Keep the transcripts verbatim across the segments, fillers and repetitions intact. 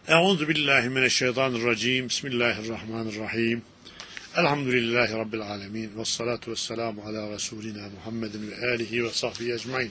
Euzu billahi mineşşeytanirracim. Bismillahirrahmanirrahim. Elhamdülillahi rabbil alamin ve salatu vesselamu ala resulina Muhammedin ve alihi ve sahbihi ecmaîn.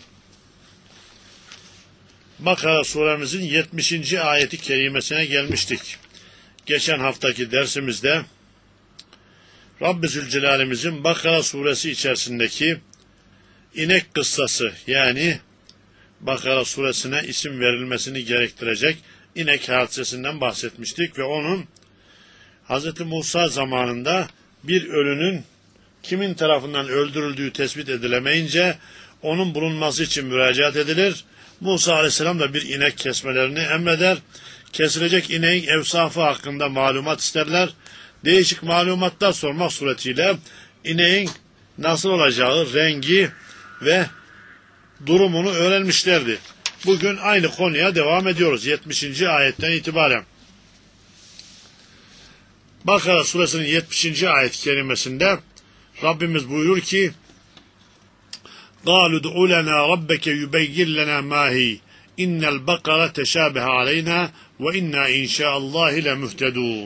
Bakara suremizin yetmişinci ayeti kerimesine gelmiştik. Geçen haftaki dersimizde Rabbi Zülcelal'imizin Bakara suresi içerisindeki inek kıssası, yani Bakara suresine isim verilmesini gerektirecek inek hadisesinden bahsetmiştik ve onun Hz. Musa zamanında bir ölünün kimin tarafından öldürüldüğü tespit edilemeyince onun bulunması için müracaat edilir. Musa aleyhisselam da bir inek kesmelerini emreder. Kesilecek ineğin evsafı hakkında malumat isterler. Değişik malumatlar sormak suretiyle ineğin nasıl olacağı, rengi ve durumunu öğrenmişlerdi. Bugün aynı konuya devam ediyoruz yetmişinci ayetten itibaren. Bakara suresinin yetmişinci ayet-i kerimesinde Rabbimiz buyurur ki: قَالُ دُعُوا لَنَا رَبَّكَ يُبَيِّنْ لَنَا مَا هِيَ اِنَّ الْبَقَرَ تَشَابَهَ عَلَيْنَا وَاِنَّا اِنْ شَاءَ اللّٰهِ لَمُهْتَدُونَ.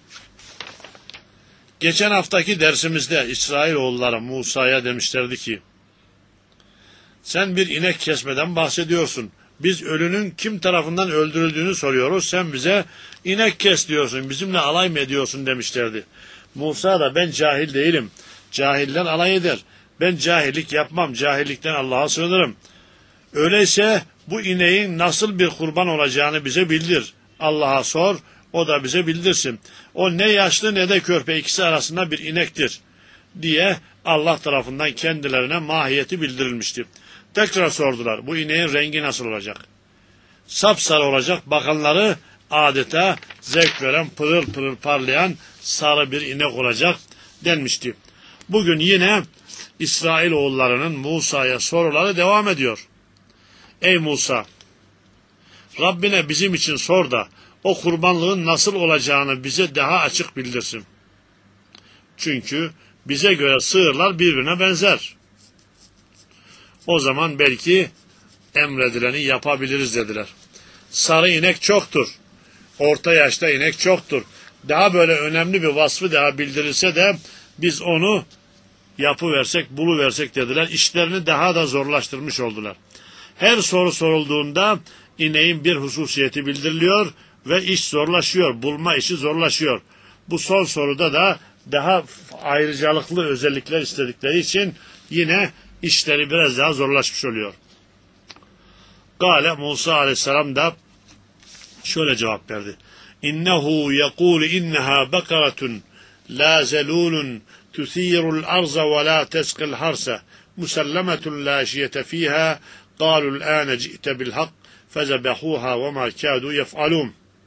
Geçen haftaki dersimizde İsrailoğulları Musa'ya demişlerdi ki, sen bir inek kesmeden bahsediyorsun. Biz ölünün kim tarafından öldürüldüğünü soruyoruz. Sen bize inek kes diyorsun. Bizimle alay mı ediyorsun demişlerdi. Musa da ben cahil değilim. Cahiller alay eder. Ben cahillik yapmam. Cahillikten Allah'a sığınırım. Öyleyse bu ineğin nasıl bir kurban olacağını bize bildir. Allah'a sor. O da bize bildirsin. O ne yaşlı ne de körpe, ikisi arasında bir inektir diye Allah tarafından kendilerine mahiyeti bildirilmişti. Tekrar sordular. Bu ineğin rengi nasıl olacak? Sapsarı olacak. Bakanları adeta zevk veren, pırıl pırıl parlayan sarı bir inek olacak denmişti. Bugün yine İsrailoğullarının Musa'ya soruları devam ediyor. Ey Musa! Rabbine bizim için sor da o kurbanlığın nasıl olacağını bize daha açık bildirsin. Çünkü bize göre sığırlar birbirine benzer. O zaman belki emredileni yapabiliriz dediler. Sarı inek çoktur. Orta yaşta inek çoktur. Daha böyle önemli bir vasfı daha bildirilse de biz onu yapıversek, buluversek dediler. İşlerini daha da zorlaştırmış oldular. Her soru sorulduğunda ineğin bir hususiyeti bildiriliyor ve iş zorlaşıyor. Bulma işi zorlaşıyor. Bu son soruda da daha ayrıcalıklı özellikler istedikleri için yine işleri biraz daha zorlaşmış oluyor. Gale Musa aleyhisselam da şöyle cevap verdi. İnnehu yekûlu inneha bekaratun la zelûlun tüthîrul arza ve la tesqil harsa musallametun la şiyete fîhâ قالوا الآن جئت بالحق فذبحوها وما كادوا يفعلون.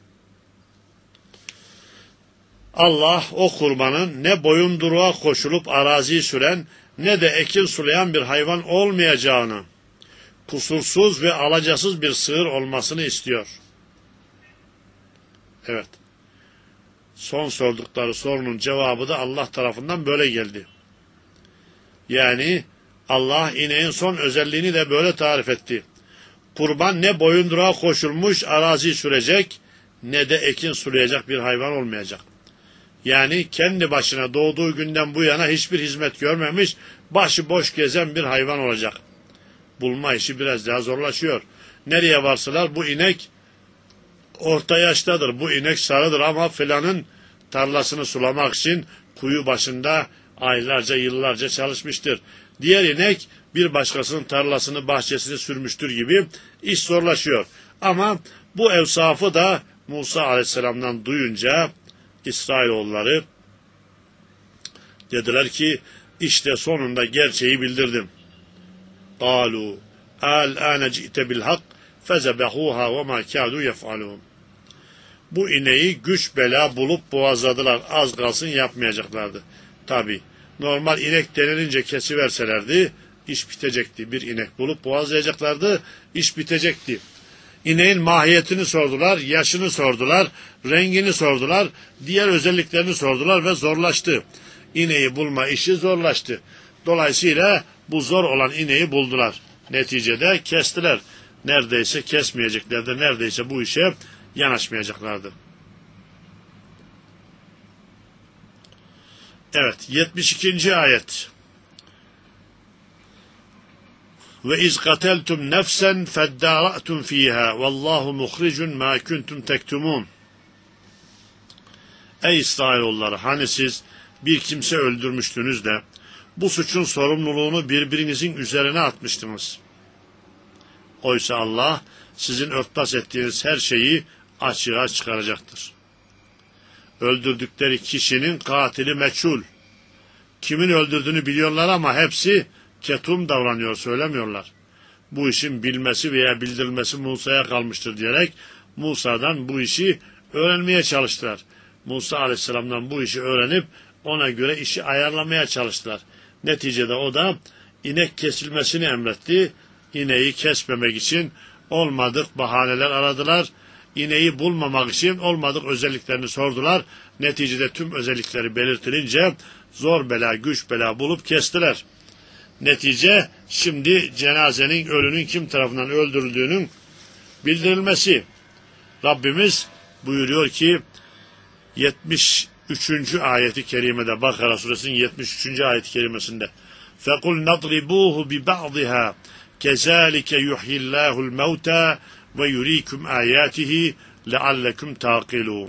Allah o kurbanın ne boyunduruğa koşulup araziyi süren ne de ekin sulayan bir hayvan olmayacağını, kusursuz ve alacasız bir sığır olmasını istiyor. Evet. Son sordukları sorunun cevabı da Allah tarafından böyle geldi. Yani Allah ineğin son özelliğini de böyle tarif etti. Kurban ne boyunduruğa koşulmuş araziyi sürecek ne de ekin sulayacak bir hayvan olmayacak. Yani kendi başına doğduğu günden bu yana hiçbir hizmet görmemiş, başı boş gezen bir hayvan olacak. Bulma işi biraz daha zorlaşıyor. Nereye varsalar bu inek orta yaştadır, bu inek sarıdır ama filanın tarlasını sulamak için kuyu başında aylarca, yıllarca çalışmıştır. Diğer inek bir başkasının tarlasını, bahçesini sürmüştür gibi iş zorlaşıyor. Ama bu evsafı da Musa aleyhisselamdan duyunca İsrailoğulları dediler ki işte sonunda gerçeği bildirdim. قَالُوا الْآنَ جِئْتَ بِالْحَقِّ فَزَبَحُوهَا وَمَا كَادُوا يَفْعَلُونَ. Bu ineği güç bela bulup boğazladılar. Az kalsın yapmayacaklardı. Tabi normal inek denilince kesiverselerdi iş bitecekti. Bir inek bulup boğazlayacaklardı, iş bitecekti. İneğin mahiyetini sordular, yaşını sordular, rengini sordular, diğer özelliklerini sordular ve zorlaştı. İneği bulma işi zorlaştı. Dolayısıyla bu zor olan ineği buldular. Neticede kestiler. Neredeyse kesmeyeceklerdi, neredeyse bu işe yanaşmayacaklardı. Evet, yetmiş ikinci ayet. Ve iz kateltum nefsen feddaratum fiha vallahu muhricun ma kuntum tektumun. Ey İsrailoğulları, hani siz bir kimse öldürmüştünüz de bu suçun sorumluluğunu birbirinizin üzerine atmıştınız. Oysa Allah sizin örtbas ettiğiniz her şeyi açığa çıkaracaktır. Öldürdükleri kişinin katili meçhul. Kimin öldürdüğünü biliyorlar ama hepsi ketum davranıyor, söylemiyorlar. Bu işin bilmesi veya bildirilmesi Musa'ya kalmıştır diyerek Musa'dan bu işi öğrenmeye çalıştılar. Musa aleyhisselamdan bu işi öğrenip ona göre işi ayarlamaya çalıştılar. Neticede o da inek kesilmesini emretti. İneği kesmemek için olmadık bahaneler aradılar. İneği bulmamak için olmadık özelliklerini sordular. Neticede tüm özellikleri belirtilince zor bela, güç bela bulup kestiler. Netice şimdi cenazenin, ölünün kim tarafından öldürüldüğünün bildirilmesi. Rabbimiz buyuruyor ki yetmiş üçüncü ayeti kerimede, Bakara suresinin yetmiş üçüncü ayeti kerimesinde فَقُلْ نَضْرِبُوهُ بِبَعْضِهَا كَذَٰلِكَ يُحْيِي اللّٰهُ الْمَوْتَى وَيُرِيكُمْ آيَاتِهِ لَعَلَّكُمْ تَعْقِلُونَ.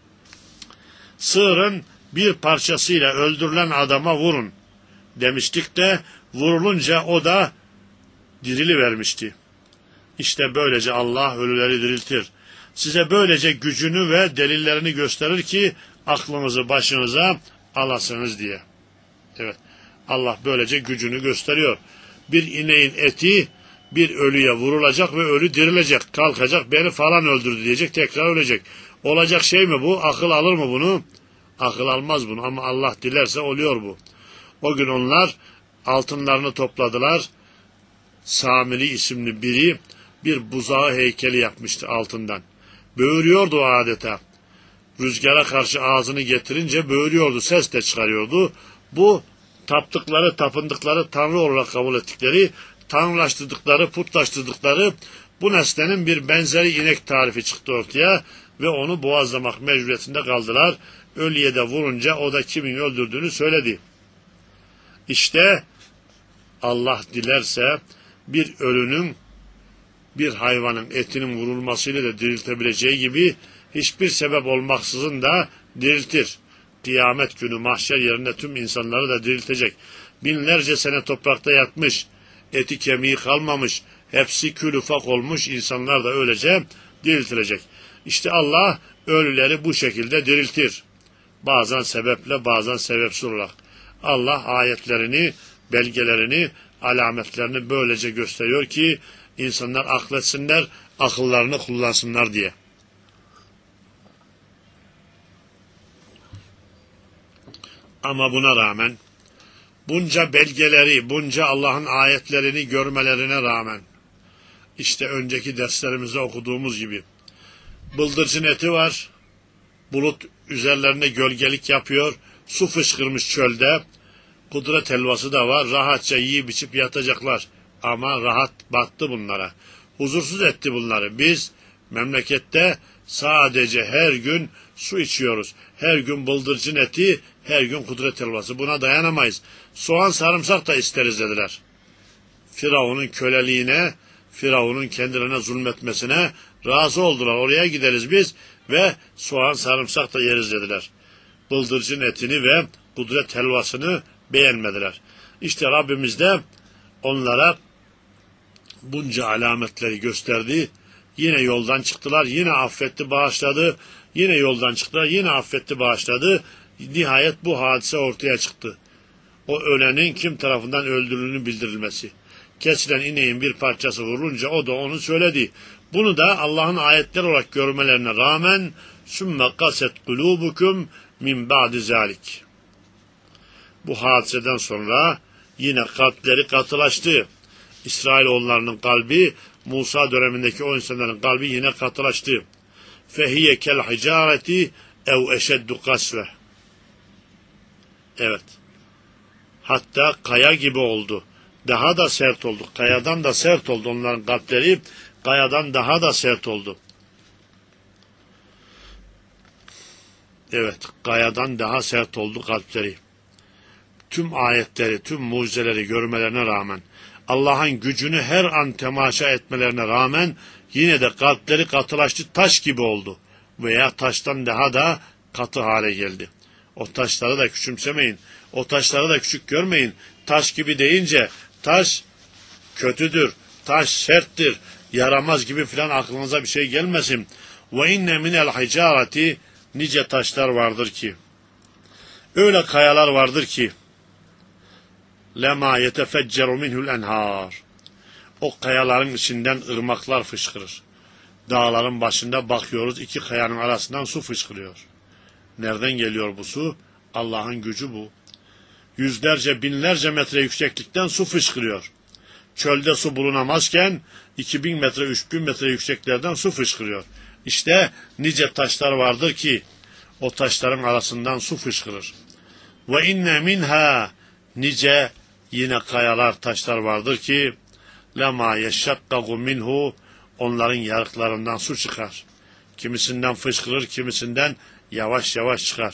Sığırın bir parçasıyla öldürülen adama vurun demiştik de vurulunca o da dirilivermişti. İşte böylece Allah ölüleri diriltir. Size böylece gücünü ve delillerini gösterir ki aklınızı başınıza alasınız diye. Evet, Allah böylece gücünü gösteriyor. Bir ineğin eti bir ölüye vurulacak ve ölü dirilecek, kalkacak, beni falan öldürdü diyecek, tekrar ölecek. Olacak şey mi bu? Akıl alır mı bunu? Akıl almaz bunu ama Allah dilerse oluyor bu. O gün onlar altınlarını topladılar. Samiri isimli biri bir buzağı heykeli yapmıştı altından. Böğürüyordu adeta. Rüzgara karşı ağzını getirince böğürüyordu, ses de çıkarıyordu. Bu taptıkları, tapındıkları, tanrı olarak kabul ettikleri, tanrılaştırdıkları, putlaştırdıkları bu nesnenin bir benzeri inek tarifi çıktı ortaya ve onu boğazlamak mecburiyetinde kaldılar. Ölüye de vurunca o da kimin öldürdüğünü söyledi. İşte Allah dilerse bir ölünün bir hayvanın etinin vurulmasıyla da diriltebileceği gibi hiçbir sebep olmaksızın da diriltir. Kıyamet günü mahşer yerinde tüm insanları da diriltecek. Binlerce sene toprakta yatmış, eti kemiği kalmamış, hepsi kül ufak olmuş insanlar da öylece diriltilecek. İşte Allah ölüleri bu şekilde diriltir. Bazen sebeple, bazen sebepsiz olarak. Allah ayetlerini, belgelerini, alametlerini böylece gösteriyor ki insanlar akletsinler, akıllarını kullansınlar diye. Ama buna rağmen, bunca belgeleri, bunca Allah'ın ayetlerini görmelerine rağmen, işte önceki derslerimizde okuduğumuz gibi, bıldırcın eti var, bulut üzerlerine gölgelik yapıyor, su fışkırmış çölde, kudret helvası da var, rahatça yiyip içip yatacaklar. Ama rahat battı bunlara, huzursuz etti bunları. Biz memlekette sadece her gün su içiyoruz, her gün bıldırcın eti, her gün kudret helvası, buna dayanamayız. Soğan sarımsak da isteriz dediler. Firavun'un köleliğine, Firavun'un kendilerine zulmetmesine razı oldular. Oraya gideriz biz ve soğan sarımsak da yeriz dediler. Bıldırcın etini ve kudret helvasını beğenmediler. İşte Rabbimiz de onlara bunca alametleri gösterdi. Yine yoldan çıktılar, yine affetti, bağışladı. Yine yoldan çıktılar, yine affetti, bağışladı. Nihayet bu hadise ortaya çıktı. O ölenin kim tarafından öldürüldüğünü bildirilmesi. Kesilen ineğin bir parçası vurulunca o da onu söyledi. Bunu da Allah'ın ayetleri olarak görmelerine rağmen sümme kaset kulubukum min ba'di zalik. Bu hadiseden sonra yine kalpleri katılaştı. İsrailoğullarının kalbi, Musa dönemindeki o insanların kalbi yine katılaştı. Fehiye kel hicareti ev eşeddu kasve. Evet. Hatta kaya gibi oldu. Daha da sert oldu. Kayadan da sert oldu onların kalpleri. Kayadan daha da sert oldu. Evet, kayadan daha sert oldu kalpleri. Tüm ayetleri, tüm mucizeleri görmelerine rağmen, Allah'ın gücünü her an temaşa etmelerine rağmen yine de kalpleri katılaştı, taş gibi oldu. Veya taştan daha da katı hale geldi. O taşları da küçümsemeyin. O taşları da küçük görmeyin. Taş gibi deyince taş kötüdür, taş serttir, yaramaz gibi filan aklınıza bir şey gelmesin. Ve inne minel hicareti, nice taşlar vardır ki, öyle kayalar vardır ki, lema yetefecceru minhul enhar, o kayaların içinden ırmaklar fışkırır. Dağların başında bakıyoruz, iki kayanın arasından su fışkırıyor. Nereden geliyor bu su? Allah'ın gücü bu. Yüzlerce, binlerce metre yükseklikten su fışkırıyor. Çölde su bulunamazken iki bin metre, üç bin metre yükseklerden su fışkırıyor. İşte nice taşlar vardır ki o taşların arasından su fışkırır. Ve inne minha, nice yine kayalar, taşlar vardır ki lema yeşşakkagu minhu, onların yarıklarından su çıkar. Kimisinden fışkırır, kimisinden yavaş yavaş çıkar.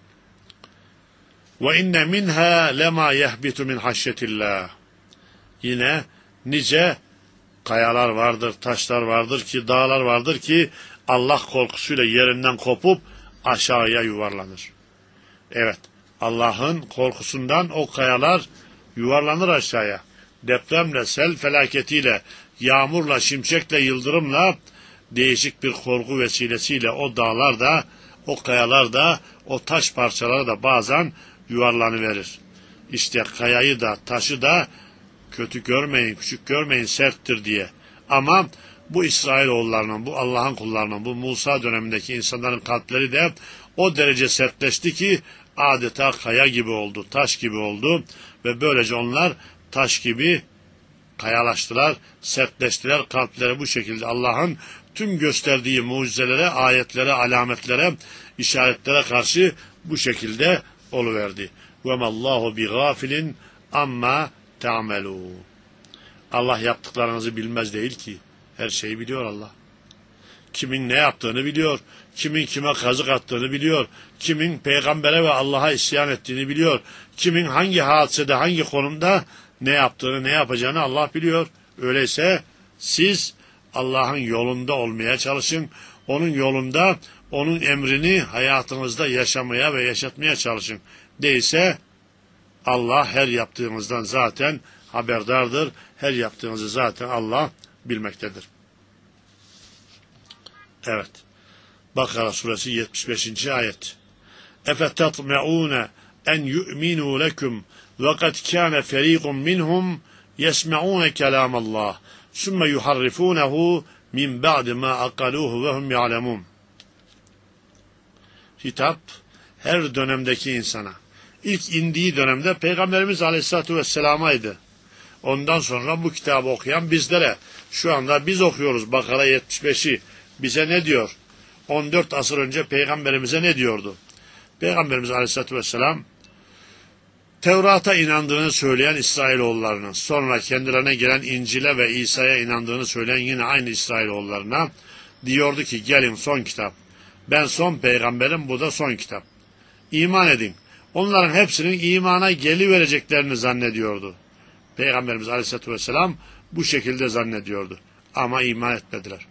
Ve inne minha lema yehbitu min haşyetillah, yine nice kayalar vardır, taşlar vardır ki, dağlar vardır ki Allah korkusuyla yerinden kopup aşağıya yuvarlanır. Evet, Allah'ın korkusundan o kayalar yuvarlanır aşağıya. Depremle, sel felaketiyle, yağmurla, şimşekle, yıldırımla, değişik bir korku vesilesiyle o dağlar da, o kayalar da, o taş parçaları da bazen yuvarlanıverir. İşte kayayı da, taşı da kötü görmeyin, küçük görmeyin, serttir diye. Ama bu İsrailoğullarının, bu Allah'ın kullarının, bu Musa dönemindeki insanların kalpleri de o derece sertleşti ki adeta kaya gibi oldu, taş gibi oldu ve böylece onlar taş gibi kayalaştılar, sertleştiler. Kalpleri bu şekilde Allah'ın tüm gösterdiği mucizelere, ayetlere, alametlere, işaretlere karşı bu şekilde oluverdi. وَمَا اللّٰهُ بِغَافِلٍ amma ta'melûn. Allah yaptıklarınızı bilmez değil ki. Her şeyi biliyor Allah. Kimin ne yaptığını biliyor. Kimin kime kazık attığını biliyor. Kimin peygambere ve Allah'a isyan ettiğini biliyor. Kimin hangi hadisede, hangi konumda ne yaptığını, ne yapacağını Allah biliyor. Öyleyse siz Allah'ın yolunda olmaya çalışın. Onun yolunda, onun emrini hayatınızda yaşamaya ve yaşatmaya çalışın. Değilse Allah her yaptığınızdan zaten haberdardır. Her yaptığınızı zaten Allah bilmektedir. Evet. Bakara suresi yetmiş beşinci ayet. اَفَتَطْمَعُونَ اَنْ يُؤْمِنُوا لَكُمْ وَقَدْ كَانَ فَر۪يقٌ مِّنْهُمْ يَسْمَعُونَ كَلَامَ اللّٰهِ ثُمَّ يُحَرِّفُونَهُ مِنْ بَعْدِ مَا أَقَلُوهُ وَهُمْ يَعْلَمُونَ. Hitap her dönemdeki insana. İlk indiği dönemde Peygamberimiz Aleyhisselatü Vesselam'aydı. Ondan sonra bu kitabı okuyan bizlere. Şu anda biz okuyoruz Bakara yetmiş beşi. Bize ne diyor? on dört asır önce Peygamberimize ne diyordu? Peygamberimiz Aleyhisselatü Vesselam Tevrat'a inandığını söyleyen İsrailoğullarına, sonra kendilerine gelen İncil'e ve İsa'ya inandığını söyleyen yine aynı İsrailoğullarına diyordu ki gelin son kitap. Ben son peygamberim, bu da son kitap. İman edin. Onların hepsinin imana gelivereceklerini zannediyordu. Peygamberimiz Aleyhisselatü Vesselam bu şekilde zannediyordu. Ama iman etmediler.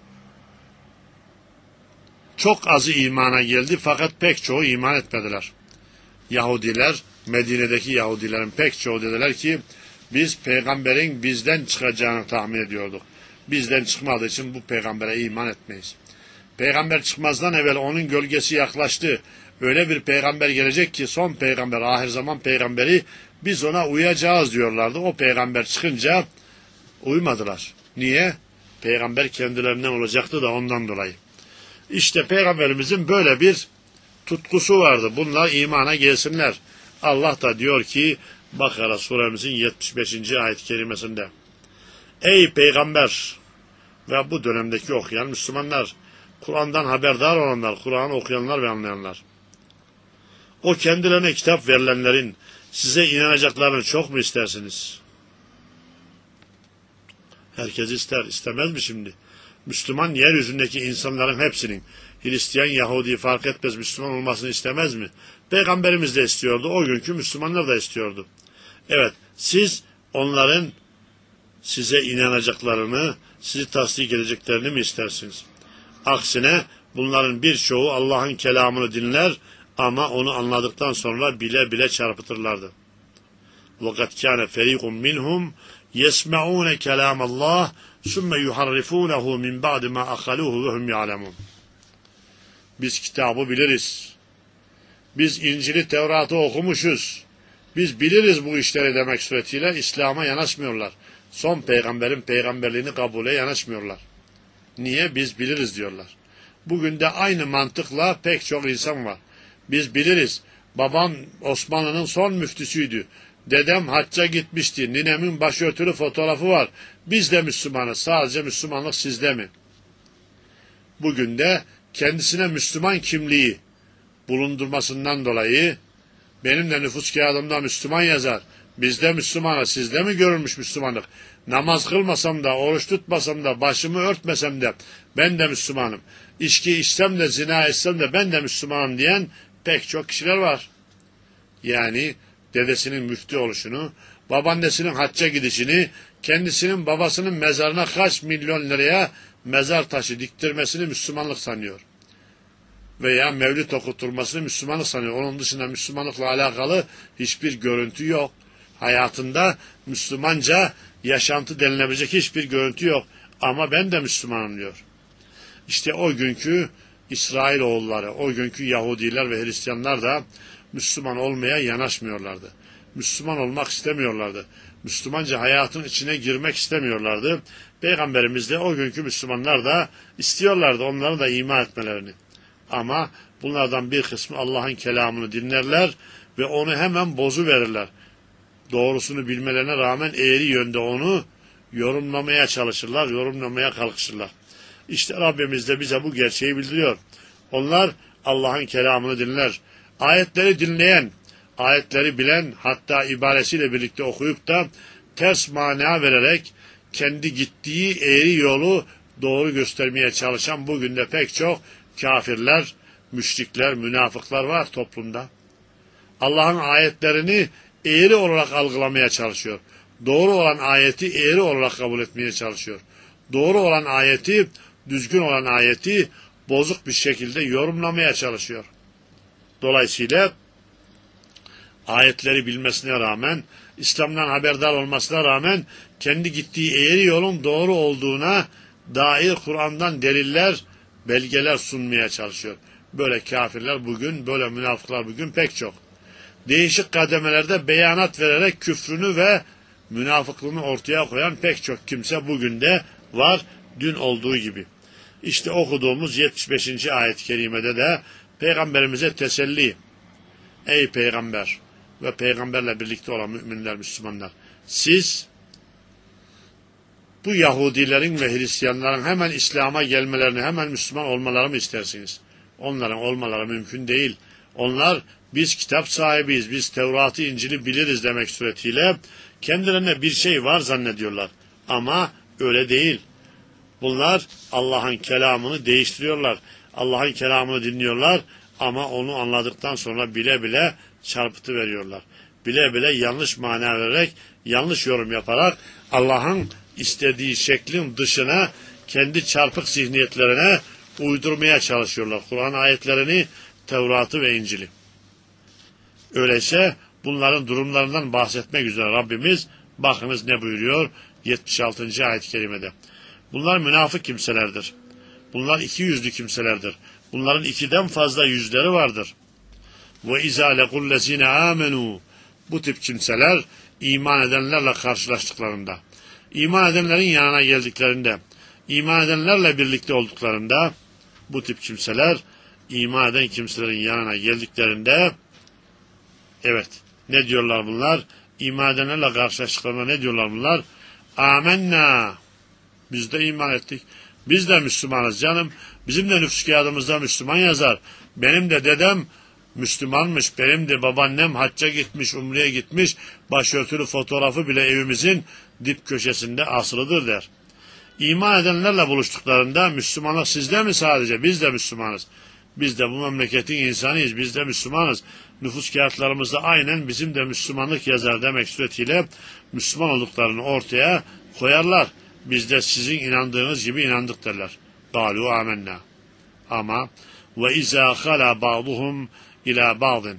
Çok azı imana geldi fakat pek çoğu iman etmediler. Yahudiler, Medine'deki Yahudilerin pek çoğu dediler ki biz peygamberin bizden çıkacağını tahmin ediyorduk. Bizden çıkmadığı için bu peygambere iman etmeyiz. Peygamber çıkmazdan evvel onun gölgesi yaklaştı. Öyle bir peygamber gelecek ki son peygamber, ahir zaman peygamberi, biz ona uyacağız diyorlardı. O peygamber çıkınca uymadılar. Niye? Peygamber kendilerinden olacaktı da ondan dolayı. İşte peygamberimizin böyle bir tutkusu vardı. Bunlar imana gelsinler. Allah da diyor ki Bakara suremizin yetmiş beşinci ayet-i kerimesinde ey peygamber ve bu dönemdeki okuyan Müslümanlar, Kur'an'dan haberdar olanlar, Kur'an'ı okuyanlar ve anlayanlar, o kendilerine kitap verilenlerin size inanacaklarını çok mu istersiniz? Herkes ister, istemez mi şimdi? Müslüman yeryüzündeki insanların hepsinin, Hristiyan, Yahudi fark etmez Müslüman olmasını istemez mi? Peygamberimiz de istiyordu. O günkü Müslümanlar da istiyordu. Evet, siz onların size inanacaklarını, sizi tasdik edeceklerini mi istersiniz? Aksine bunların birçoğu Allah'ın kelamını dinler ama onu anladıktan sonra bile bile çarpıtırlardı. وَقَدْ كَانَ فَرِيقٌ مِّنْهُمْ يَسْمَعُونَ كَلَامَ اللّٰهِ ثُمَّ يُحَرِّفُونَهُ مِنْ بَعْدِ مَا أَخَلُوهُ وَهُمْ يَعْلَمُونَ. Biz kitabı biliriz. Biz İncil'i, Tevrat'ı okumuşuz. Biz biliriz bu işleri demek suretiyle İslam'a yanaşmıyorlar. Son peygamberin peygamberliğini kabule yanaşmıyorlar. Niye? Biz biliriz diyorlar. Bugün de aynı mantıkla pek çok insan var. Biz biliriz. Babam Osmanlı'nın son müftüsüydü. Dedem hacca gitmişti. Ninemin başörtülü fotoğrafı var. Biz de Müslümanız. Sadece Müslümanlık sizde mi? Bugün de kendisine Müslüman kimliği bulundurmasından dolayı benim de nüfus kağıdımda Müslüman yazar. Bizde Müslümanız. Sizde mi görülmüş Müslümanlık? Namaz kılmasam da, oruç tutmasam da, başımı örtmesem de ben de Müslümanım. İçki içsem de, zina etsem de ben de Müslümanım diyen pek çok kişiler var. Yani dedesinin müftü oluşunu, babaannesinin hacca gidişini, kendisinin babasının mezarına kaç milyon liraya mezar taşı diktirmesini Müslümanlık sanıyor. Veya mevlüt okutulmasını Müslümanlık sanıyor. Onun dışında Müslümanlıkla alakalı hiçbir görüntü yok. Hayatında Müslümanca yaşantı denilebilecek hiçbir görüntü yok. Ama ben de Müslümanım diyor. İşte o günkü İsrailoğulları, o günkü Yahudiler ve Hristiyanlar da Müslüman olmaya yanaşmıyorlardı. Müslüman olmak istemiyorlardı. Müslümanca hayatın içine girmek istemiyorlardı. Peygamberimiz de o günkü Müslümanlar da istiyorlardı onları da iman etmelerini. Ama bunlardan bir kısmı Allah'ın kelamını dinlerler ve onu hemen bozuverirler. Doğrusunu bilmelerine rağmen eğri yönde onu yorumlamaya çalışırlar, yorumlamaya kalkışırlar. İşte Rabbimiz de bize bu gerçeği bildiriyor. Onlar Allah'ın kelamını dinler. Ayetleri dinleyen, ayetleri bilen, hatta ibaresiyle birlikte okuyup da ters mana vererek kendi gittiği eğri yolu doğru göstermeye çalışan bugün de pek çok kafirler, müşrikler, münafıklar var toplumda. Allah'ın ayetlerini eğri olarak algılamaya çalışıyor. Doğru olan ayeti eğri olarak kabul etmeye çalışıyor. Doğru olan ayeti, düzgün olan ayeti bozuk bir şekilde yorumlamaya çalışıyor. Dolayısıyla ayetleri bilmesine rağmen, İslam'dan haberdar olmasına rağmen kendi gittiği eğri yolun doğru olduğuna dair Kur'an'dan deliller, belgeler sunmaya çalışıyor. Böyle kafirler bugün, böyle münafıklar bugün pek çok. Değişik kademelerde beyanat vererek küfrünü ve münafıklığını ortaya koyan pek çok kimse bugün de var, dün olduğu gibi. İşte okuduğumuz yetmiş beşinci ayet-i kerimede de Peygamberimize teselli. Ey Peygamber ve Peygamberle birlikte olan müminler, Müslümanlar, siz bu Yahudilerin ve Hristiyanların hemen İslam'a gelmelerini, hemen Müslüman olmalarını mı istersiniz? Onların olmaları mümkün değil. Onlar biz kitap sahibiyiz, biz Tevrat'ı, İncil'i biliriz demek suretiyle kendilerine bir şey var zannediyorlar. Ama öyle değil. Bunlar Allah'ın kelamını değiştiriyorlar. Allah'ın kelamını dinliyorlar ama onu anladıktan sonra bile bile çarpıtı veriyorlar. Bile bile yanlış mana vererek, yanlış yorum yaparak Allah'ın istediği şeklin dışına kendi çarpık zihniyetlerine uydurmaya çalışıyorlar. Kur'an ayetlerini, Tevrat'ı ve İncil'i. Öyleyse bunların durumlarından bahsetmek üzere Rabbimiz bakınız ne buyuruyor yetmiş altıncı ayet-i kerimede. Bunlar münafık kimselerdir. Bunlar iki yüzlü kimselerdir. Bunların ikiden fazla yüzleri vardır. Ve izâ lekullezîne âmenû. Bu tip kimseler iman edenlerle karşılaştıklarında, iman edenlerin yanına geldiklerinde, iman edenlerle birlikte olduklarında, bu tip kimseler iman eden kimselerin yanına geldiklerinde, evet, ne diyorlar bunlar? İman edenlerle karşılaştıklarında ne diyorlar bunlar? Âmennâ. Biz de iman ettik. Biz de Müslümanız canım. Bizim de nüfus kağıdımızda Müslüman yazar. Benim de dedem Müslümanmış. Benim de babaannem hacca gitmiş, umreye gitmiş. Başörtülü fotoğrafı bile evimizin dip köşesinde asılıdır der. İman edenlerle buluştuklarında Müslümanlık sizde mi sadece? Biz de Müslümanız. Biz de bu memleketin insanıyız. Biz de Müslümanız. Nüfus kağıtlarımızda aynen bizim de Müslümanlık yazar demek suretiyle Müslüman olduklarını ortaya koyarlar. Biz de sizin inandığınız gibi inandık derler. Galu amenna. Ama ve izâ halâ ba'duhum ilâ ba'din.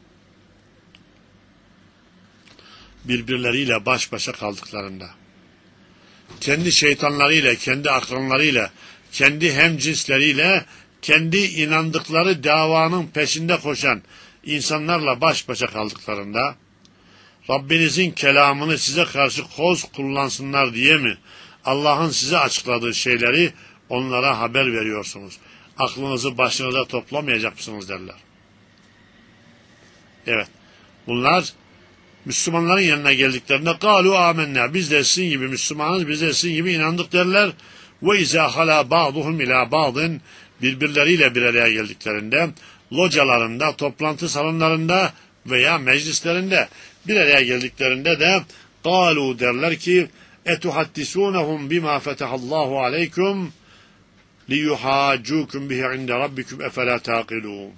Birbirleriyle baş başa kaldıklarında, kendi şeytanlarıyla, kendi akranlarıyla, kendi hemcinsleriyle, kendi inandıkları davanın peşinde koşan insanlarla baş başa kaldıklarında, Rabbinizin kelamını size karşı koz kullansınlar diye mi Allah'ın size açıkladığı şeyleri onlara haber veriyorsunuz? Aklınızı başınıza toplamayacak mısınız derler. Evet, bunlar Müslümanların yanına geldiklerinde galu amenna, biz de sizin gibi Müslümanız, biz de sizin gibi inandık derler. Ve izâ halâ ba'duhum ilâ ba'din, birbirleriyle bir araya geldiklerinde, localarında, toplantı salonlarında veya meclislerinde bir araya geldiklerinde de galu derler ki etuhaddisûnehum bimâ fetehallahu aleykum liyuhâcûkum bihi inde rabbikum efelâ tâqilûn.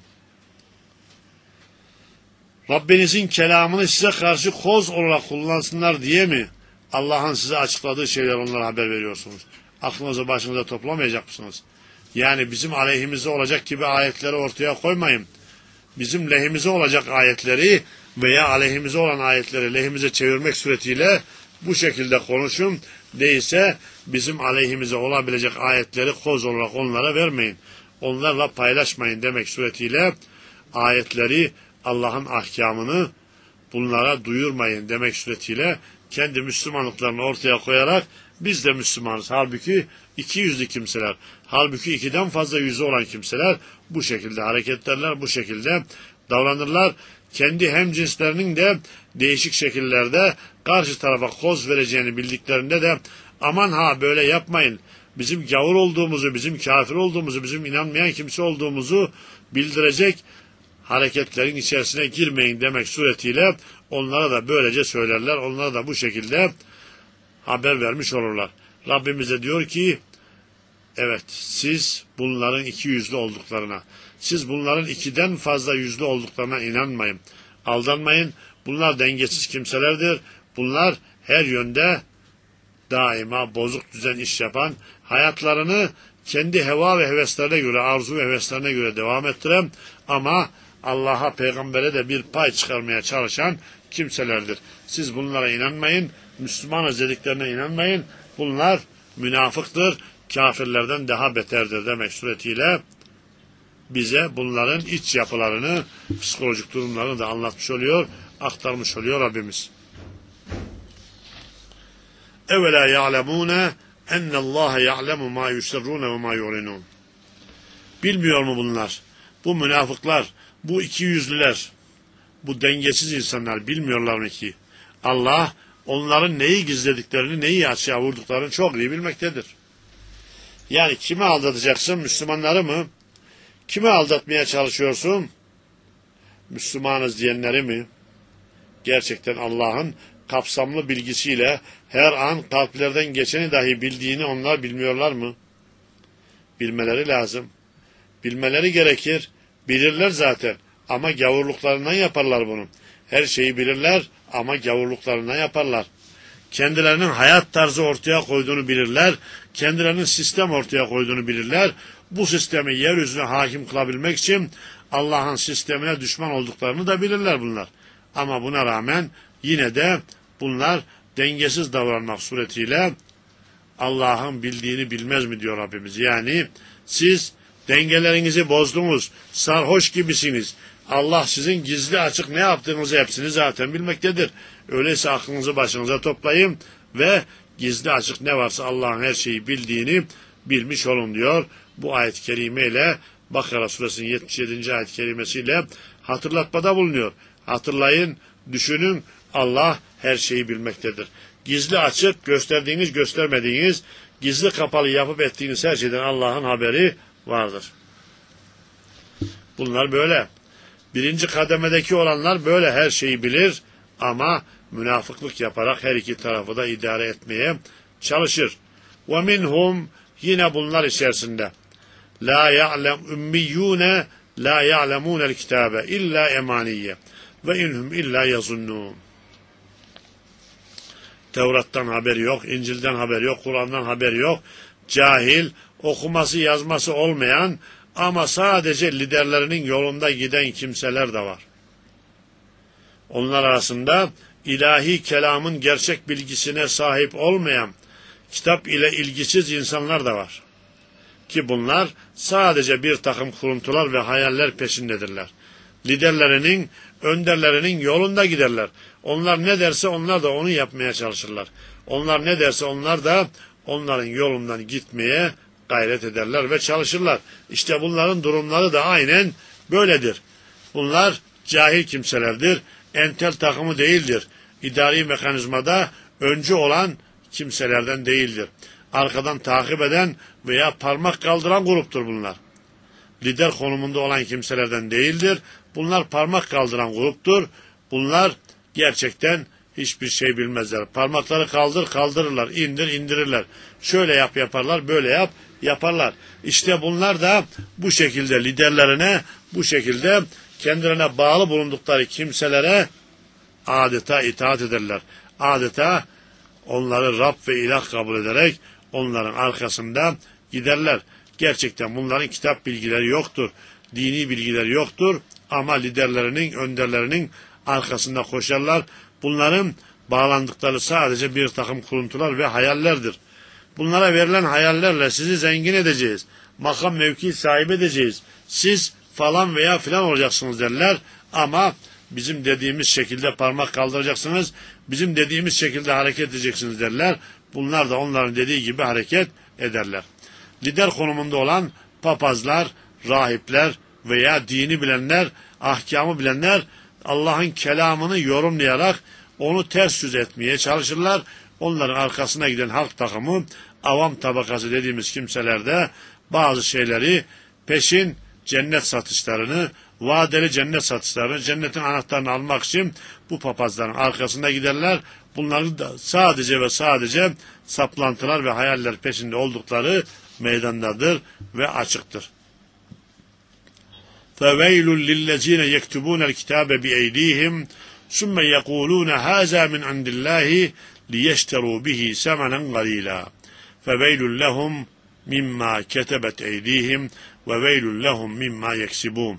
Rabbinizin kelamını size karşı koz olarak kullansınlar diye mi Allah'ın size açıkladığı şeyler onlara haber veriyorsunuz? Aklınızı başınıza toplamayacak mısınız? Yani bizim aleyhimize olacak gibi ayetleri ortaya koymayın. Bizim lehimize olacak ayetleri veya aleyhimize olan ayetleri lehimize çevirmek suretiyle bu şekilde konuşun. Değilse bizim aleyhimize olabilecek ayetleri koz olarak onlara vermeyin. Onlarla paylaşmayın demek suretiyle ayetleri, Allah'ın ahkamını bunlara duyurmayın demek suretiyle kendi Müslümanlıklarını ortaya koyarak biz de Müslümanız. Halbuki iki yüzlü kimseler, halbuki ikiden fazla yüzü olan kimseler bu şekilde hareket ederler, bu şekilde davranırlar. Kendi hemcinslerinin de değişik şekillerde karşı tarafa koz vereceğini bildiklerinde de aman ha böyle yapmayın, bizim gavur olduğumuzu, bizim kafir olduğumuzu, bizim inanmayan kimse olduğumuzu bildirecek hareketlerin içerisine girmeyin demek suretiyle onlara da böylece söylerler. Onlara da bu şekilde haber vermiş olurlar. Rabbimiz de diyor ki evet, siz bunların iki yüzlü olduklarına, siz bunların ikiden fazla yüzlü olduklarına inanmayın. Aldanmayın. Bunlar dengesiz kimselerdir. Bunlar her yönde daima bozuk düzen iş yapan, hayatlarını kendi heva ve heveslerine göre, arzu ve heveslerine göre devam ettiren ama Allah'a, peygambere de bir pay çıkarmaya çalışan kimselerdir. Siz bunlara inanmayın, Müslümanız dediklerine inanmayın. Bunlar münafıktır, kafirlerden daha beterdir demek suretiyle bize bunların iç yapılarını, psikolojik durumlarını da anlatmış oluyor, aktarmış oluyor Rabbimiz. Evela ya'lemûne ennallâhe ya'lemu mâ yusirrûne ve mâ yu'linûn. Bilmiyor mu bunlar? Bu münafıklar, bu iki yüzlüler, bu dengesiz insanlar bilmiyorlar mı ki Allah onların neyi gizlediklerini, neyi açığa vurduklarını çok iyi bilmektedir. Yani kimi aldatacaksın? Müslümanları mı? Kimi aldatmaya çalışıyorsun? Müslümanız diyenleri mi? Gerçekten Allah'ın kapsamlı bilgisiyle her an kalplerden geçeni dahi bildiğini onlar bilmiyorlar mı? Bilmeleri lazım. Bilmeleri gerekir. Bilirler zaten. Ama gavurluklarından yaparlar bunu. Her şeyi bilirler ama gavurluklarından yaparlar. Kendilerinin hayat tarzı ortaya koyduğunu bilirler. Kendilerinin sistem ortaya koyduğunu bilirler. Bu sistemi yeryüzüne hakim kılabilmek için Allah'ın sistemine düşman olduklarını da bilirler bunlar. Ama buna rağmen yine de bunlar dengesiz davranmak suretiyle Allah'ın bildiğini bilmez mi diyor Rabbimiz. Yani siz dengelerinizi bozdunuz, sarhoş gibisiniz. Allah sizin gizli açık ne yaptığınızı hepsini zaten bilmektedir. Öyleyse aklınızı başınıza toplayın ve gizli açık ne varsa Allah'ın her şeyi bildiğini bilmiş olun diyor. Bu ayet-i kerimeyle Bakara suresinin yetmiş yedinci ayet-i kerimesiyle hatırlatmada bulunuyor. Hatırlayın, düşünün, Allah her şeyi bilmektedir. Gizli açık, gösterdiğiniz göstermediğiniz, gizli kapalı yapıp ettiğiniz her şeyden Allah'ın haberi vardır. Bunlar böyle. Birinci kademedeki olanlar böyle her şeyi bilir ama münafıklık yaparak her iki tarafı da idare etmeye çalışır. Ve minhum, yine bunlar içerisinde, la ya'lem ümmiyyune la ya'lemunel kitabe illa emaniye ve inhum illa yazunnun. Tevrat'tan haberi yok, İncil'den haberi yok, Kur'an'dan haberi yok. Cahil, okuması yazması olmayan ama sadece liderlerinin yolunda giden kimseler de var. Onlar arasında ilahi kelamın gerçek bilgisine sahip olmayan, kitap ile ilgisiz insanlar da var. Ki bunlar sadece bir takım kuruntular ve hayaller peşindedirler. Liderlerinin, önderlerinin yolunda giderler. Onlar ne derse onlar da onu yapmaya çalışırlar. Onlar ne derse onlar da onların yolundan gitmeye gayret ederler ve çalışırlar. İşte bunların durumları da aynen böyledir. Bunlar cahil kimselerdir. Entel takımı değildir. İdari mekanizmada öncü olan kimselerden değildir. Arkadan takip eden veya parmak kaldıran gruptur bunlar. Lider konumunda olan kimselerden değildir. Bunlar parmak kaldıran gruptur. Bunlar gerçekten hiçbir şey bilmezler. Parmakları kaldır kaldırırlar, indir indirirler. Şöyle yap yaparlar, böyle yap yaparlar. İşte bunlar da bu şekilde liderlerine, bu şekilde kendilerine bağlı bulundukları kimselere adeta itaat ederler. Adeta onları Rab ve ilah kabul ederek onların arkasında giderler. Gerçekten bunların kitap bilgileri yoktur. Dini bilgileri yoktur. Ama liderlerinin, önderlerinin arkasında koşarlar. Bunların bağlandıkları sadece bir takım kuruntular ve hayallerdir. Bunlara verilen hayallerle sizi zengin edeceğiz. Makam mevki sahibi edeceğiz. Siz falan veya filan olacaksınız derler. Ama bizim dediğimiz şekilde parmak kaldıracaksınız. Bizim dediğimiz şekilde hareket edeceksiniz derler. Bunlar da onların dediği gibi hareket ederler. Lider konumunda olan papazlar, rahipler veya dini bilenler, ahkamı bilenler Allah'ın kelamını yorumlayarak onu ters yüz etmeye çalışırlar. Onların arkasına giden halk takımı, avam tabakası dediğimiz kimseler de bazı şeyleri, peşin cennet satışlarını, vadeli cennet satışlarını, cennetin anahtarını almak için bu papazların arkasında giderler. Bunların da sadece ve sadece saplantılar ve hayaller peşinde oldukları meydandadır ve açıktır. فَوَيْلٌ لِلَّذ۪ينَ يَكْتُبُونَ الْكِتَابَ بِاَيْد۪يهِمْ ثُمَّ يَقُولُونَ هَذَا مِنْ عِنْدِ اللّٰهِ لِيَشْتَرُوا بِهِ سَمَنًا قَلِيلًا فَوَيْلٌ لَهُمْ مِمَّا كَتَبَتْ اَيْد۪يهِمْ وَوَيْلٌ لَهُمْ مِمَّا يَكْسِبُونَ.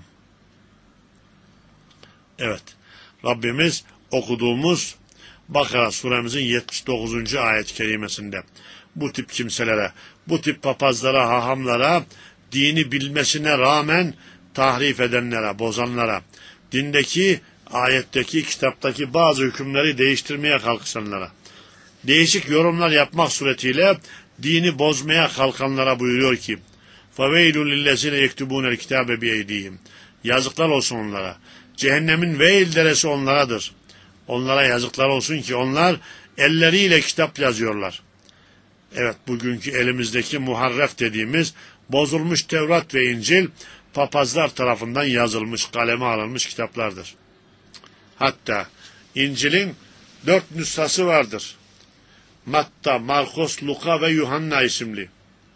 Evet, Rabbimiz okuduğumuz Bakara suremizin yetmiş dokuzuncu ayet-i kerimesinde bu tip kimselere, bu tip papazlara, hahamlara, dini bilmesine rağmen tahrif edenlere, bozanlara, dindeki, ayetteki, kitaptaki bazı hükümleri değiştirmeye kalkışanlara, değişik yorumlar yapmak suretiyle dini bozmaya kalkanlara buyuruyor ki فَوَيْلُ لِلَّذِينَ يَكْتُبُونَ الْكِتَابَ بِاَيْد۪يهِمْ. Yazıklar olsun onlara. Cehennemin veil deresi onlaradır. Onlara yazıklar olsun ki onlar elleriyle kitap yazıyorlar. Evet, bugünkü elimizdeki muharref dediğimiz bozulmuş Tevrat ve İncil papazlar tarafından yazılmış, kaleme alınmış kitaplardır. Hatta İncil'in dört nüshası vardır. Matta, Markos, Luka ve Yuhanna isimli.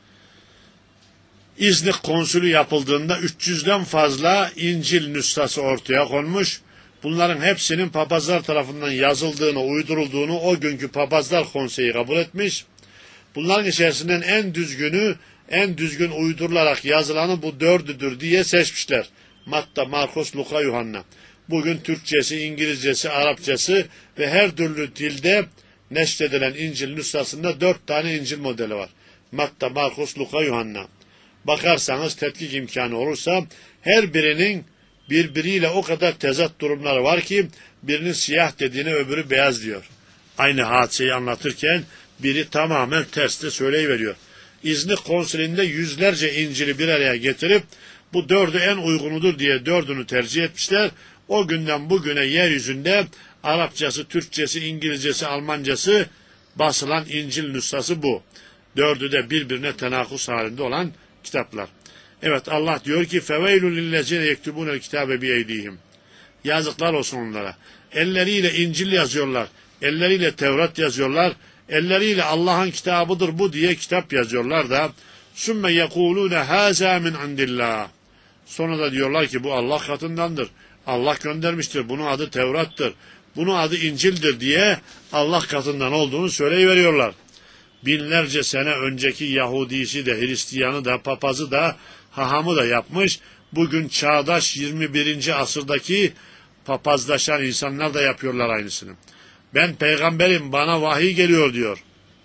İznik konsülü yapıldığında üç yüzden fazla İncil nüshası ortaya konmuş. Bunların hepsinin papazlar tarafından yazıldığını, uydurulduğunu o günkü papazlar konseyi kabul etmiş. Bunların içerisinden en düzgünü, en düzgün uydurularak yazılanı bu dördüdür diye seçmişler. Matta, Markos, Luka, Yuhanna. Bugün Türkçesi, İngilizcesi, Arapçası ve her türlü dilde neşredilen İncil nüshasında dört tane İncil modeli var. Matta, Markos, Luka, Yuhanna. Bakarsanız, tetkik imkanı olursa her birinin birbiriyle o kadar tezat durumları var ki birinin siyah dediğine öbürü beyaz diyor. Aynı hadiseyi anlatırken biri tamamen terste söyleyiveriyor. İznik konsülünde yüzlerce İncil'i bir araya getirip bu dördü en uygunudur diye dördünü tercih etmişler. O günden bugüne yeryüzünde Arapçası, Türkçesi, İngilizcesi, Almancası basılan İncil nüshası bu. Dördü de birbirine tenakus halinde olan kitaplar. Evet, Allah diyor ki فَوَيْلُ لِلَّذِينَ يَكْتُبُونَ الْكِتَابَ بِاَيْد۪يهِمْ. Yazıklar olsun onlara. Elleriyle İncil yazıyorlar. Elleriyle Tevrat yazıyorlar. elleriyle Allah'ın kitabıdır bu diye kitap yazıyorlar da sümme yekulune haza min indillah. Sonra da diyorlar ki bu Allah katındandır. Allah göndermiştir. Bunun adı Tevrat'tır. Bunun adı İncil'dir diye Allah katından olduğunu söyleyiveriyorlar. Binlerce sene önceki Yahudisi de, Hristiyanı da, papazı da, hahamı da yapmış. Bugün çağdaş yirmi birinci asırdaki papazlaşan insanlar da yapıyorlar aynısını. Ben peygamberim, bana vahiy geliyor diyor.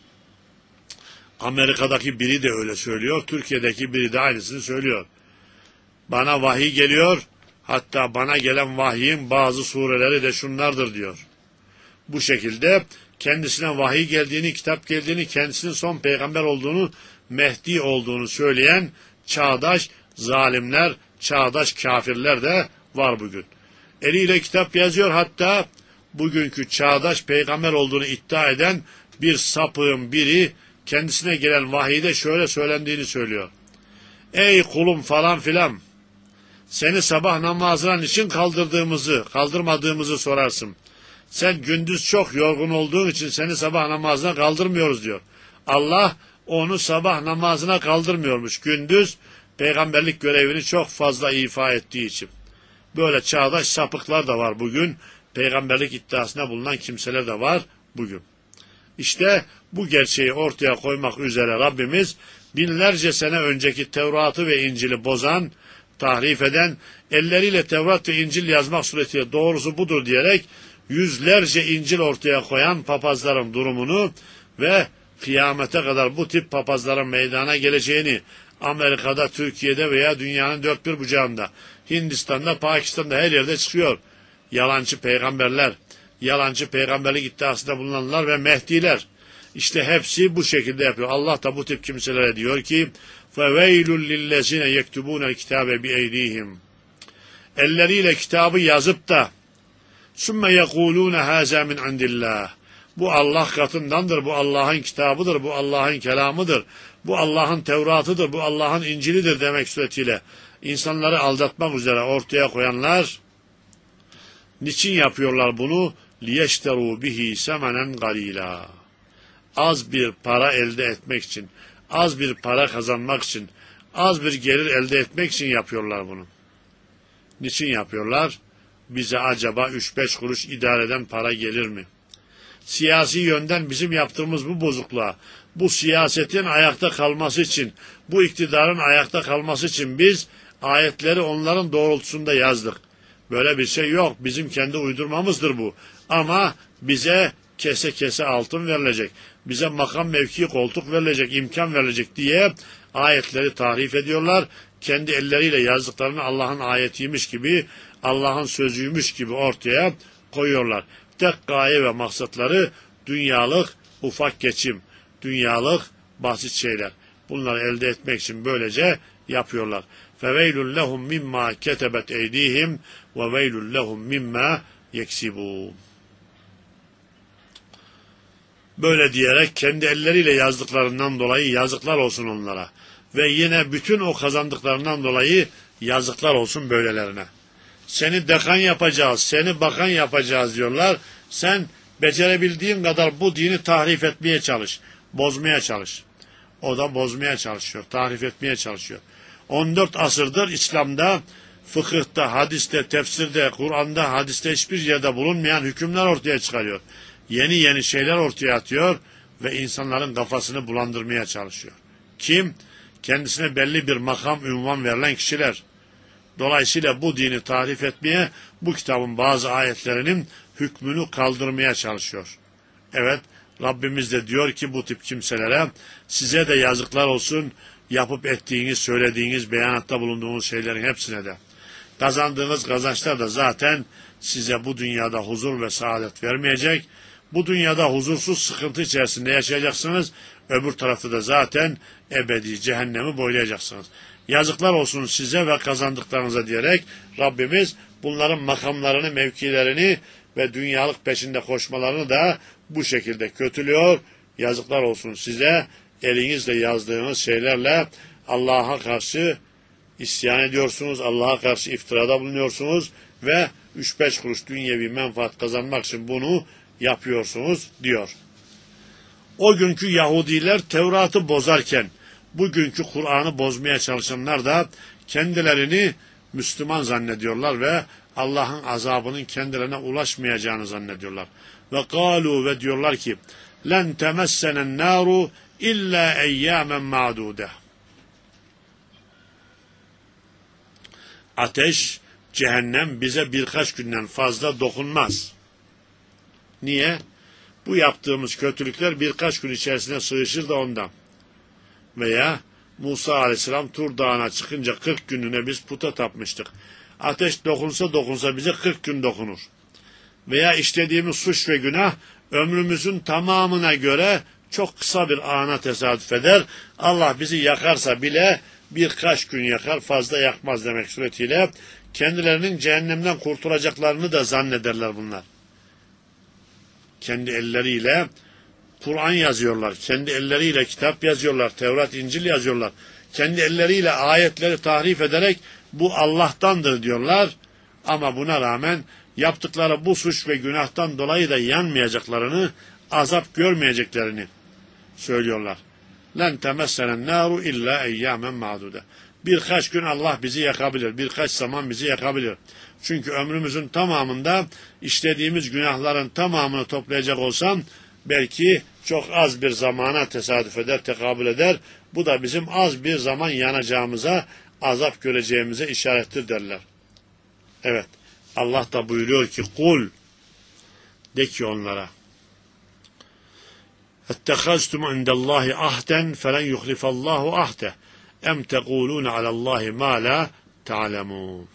Amerika'daki biri de öyle söylüyor. Türkiye'deki biri de aynısını söylüyor. Bana vahiy geliyor. Hatta bana gelen vahyin bazı sureleri de şunlardır diyor. Bu şekilde kendisine vahiy geldiğini, kitap geldiğini, kendisinin son peygamber olduğunu, Mehdi olduğunu söyleyen çağdaş zalimler, çağdaş kafirler de var bugün. Eliyle kitap yazıyor, hatta bugünkü çağdaş peygamber olduğunu iddia eden bir sapığın biri kendisine gelen vahiyde şöyle söylendiğini söylüyor. Ey kulum falan filan, seni sabah namazına niçin kaldırdığımızı, kaldırmadığımızı sorarsın. Sen gündüz çok yorgun olduğun için seni sabah namazına kaldırmıyoruz diyor. Allah onu sabah namazına kaldırmıyormuş. Gündüz peygamberlik görevini çok fazla ifa ettiği için. Böyle çağdaş sapıklar da var bugün. Peygamberlik iddiasına bulunan kimseler de var bugün. İşte bu gerçeği ortaya koymak üzere Rabbimiz binlerce sene önceki Tevrat'ı ve İncil'i bozan, tahrif eden, elleriyle Tevrat ve İncil yazmak suretiyle doğrusu budur diyerek yüzlerce İncil ortaya koyan papazların durumunu ve kıyamete kadar bu tip papazların meydana geleceğini, Amerika'da, Türkiye'de veya dünyanın dört bir bucağında, Hindistan'da, Pakistan'da her yerde çıkıyor. Yalancı peygamberler, yalancı peygamberlik iddiasında bulunanlar ve Mehdiler. İşte hepsi bu şekilde yapıyor. Allah da bu tip kimselere diyor ki فَوَيْلُ لِلَّذِينَ يَكْتُبُونَ الْكِتَابَ بِاَيْدِيهِمْ. Elleriyle kitabı yazıp da ثُمَّ يَقُولُونَ هَذَا مِنْ عِنْدِ اللّٰهِ. Bu Allah katındandır, bu Allah'ın kitabıdır, bu Allah'ın kelamıdır, bu Allah'ın Tevratıdır, bu Allah'ın İncil'idir demek suretiyle insanları aldatmak üzere ortaya koyanlar niçin yapıyorlar bunu? لِيَشْتَرُوا بِهِ سَمَنًا قَلِيلًا. Az bir para elde etmek için, az bir para kazanmak için, az bir gelir elde etmek için yapıyorlar bunu. Niçin yapıyorlar? Bize acaba üç beş kuruş idareden para gelir mi? Siyasi yönden bizim yaptığımız bu bozukluğa, bu siyasetin ayakta kalması için, bu iktidarın ayakta kalması için biz ayetleri onların doğrultusunda yazdık. Böyle bir şey yok. Bizim kendi uydurmamızdır bu. Ama bize kese kese altın verilecek, bize makam, mevki, koltuk verilecek, imkan verilecek diye ayetleri tahrif ediyorlar. Kendi elleriyle yazdıklarını Allah'ın ayetiymiş gibi, Allah'ın sözüymüş gibi ortaya koyuyorlar. Tek gaye ve maksatları dünyalık ufak geçim, dünyalık basit şeyler. Bunları elde etmek için böylece yapıyorlar. فَوَيْلٌ لَهُمْ مِمَّا كَتَبَتْ اَيْدِيهِمْ وَوَيْلٌ لَهُمْ مِمَّا يَكْسِبُونَ. Böyle diyerek kendi elleriyle yazdıklarından dolayı yazıklar olsun onlara. Ve yine bütün o kazandıklarından dolayı yazıklar olsun böylelerine. Seni dekan yapacağız, seni bakan yapacağız diyorlar. Sen becerebildiğin kadar bu dini tahrif etmeye çalış, bozmaya çalış. O da bozmaya çalışıyor, tahrif etmeye çalışıyor. on dört asırdır İslam'da, fıkıhta, hadiste, tefsirde, Kur'an'da, hadiste hiçbir yerde bulunmayan hükümler ortaya çıkarıyor. Yeni yeni şeyler ortaya atıyor ve insanların kafasını bulandırmaya çalışıyor. Kim? Kendisine belli bir makam, ünvan verilen kişiler. Dolayısıyla bu dini tarif etmeye, bu kitabın bazı ayetlerinin hükmünü kaldırmaya çalışıyor. Evet, Rabbimiz de diyor ki bu tip kimselere, size de yazıklar olsun, yapıp ettiğiniz, söylediğiniz, beyanatta bulunduğunuz şeylerin hepsine de. Kazandığınız kazançlar da zaten size bu dünyada huzur ve saadet vermeyecek. Bu dünyada huzursuz, sıkıntı içerisinde yaşayacaksınız. Öbür tarafta da zaten ebedi cehennemi boylayacaksınız. Yazıklar olsun size ve kazandıklarınıza diyerek Rabbimiz bunların makamlarını, mevkilerini ve dünyalık peşinde koşmalarını da bu şekilde kötülüyor. Yazıklar olsun size, elinizle yazdığınız şeylerle Allah'a karşı isyan ediyorsunuz, Allah'a karşı iftirada bulunuyorsunuz ve üç beş kuruş dünyevi menfaat kazanmak için bunu yapıyorsunuz diyor. O günkü Yahudiler Tevrat'ı bozarken, bugünkü Kur'an'ı bozmaya çalışanlar da kendilerini Müslüman zannediyorlar ve Allah'ın azabının kendilerine ulaşmayacağını zannediyorlar. Ve kâlu ve diyorlar ki len temessenen nâru illa eyyâmen ma'dûde. Ateş, cehennem bize birkaç günden fazla dokunmaz. Niye? Bu yaptığımız kötülükler birkaç gün içerisine sığışır da ondan. Veya Musa aleyhisselam Tur Dağı'na çıkınca kırk gününe biz puta tapmıştık. Ateş dokunsa dokunsa bize kırk gün dokunur. Veya işlediğimiz suç ve günah ömrümüzün tamamına göre çok kısa bir ana tesadüf eder. Allah bizi yakarsa bile birkaç gün yakar, fazla yakmaz demek suretiyle kendilerinin cehennemden kurtulacaklarını da zannederler bunlar. Kendi elleriyle Kur'an yazıyorlar, kendi elleriyle kitap yazıyorlar, Tevrat, İncil yazıyorlar. Kendi elleriyle ayetleri tahrif ederek bu Allah'tandır diyorlar. Ama buna rağmen yaptıkları bu suç ve günahtan dolayı da yanmayacaklarını, azap görmeyeceklerini söylüyorlar. Len temessenen naru illa eyyamen ma'dude. Birkaç gün Allah bizi yakabilir, birkaç zaman bizi yakabilir. Çünkü ömrümüzün tamamında işlediğimiz günahların tamamını toplayacak olsam belki çok az bir zamana tesadüf eder, tekabül eder. Bu da bizim az bir zaman yanacağımıza, azap göreceğimize işarettir derler. Evet, Allah da buyuruyor ki kul, de ki onlara اَتَّخَزْتُمْ عِنْدَ اللّٰهِ اَهْدًا فَلَنْ يُخْلِفَ اللّٰهُ اَهْدَهُ اَمْ تَقُولُونَ عَلَى اللّٰهِ مَا لَا تَعْلَمُونَ.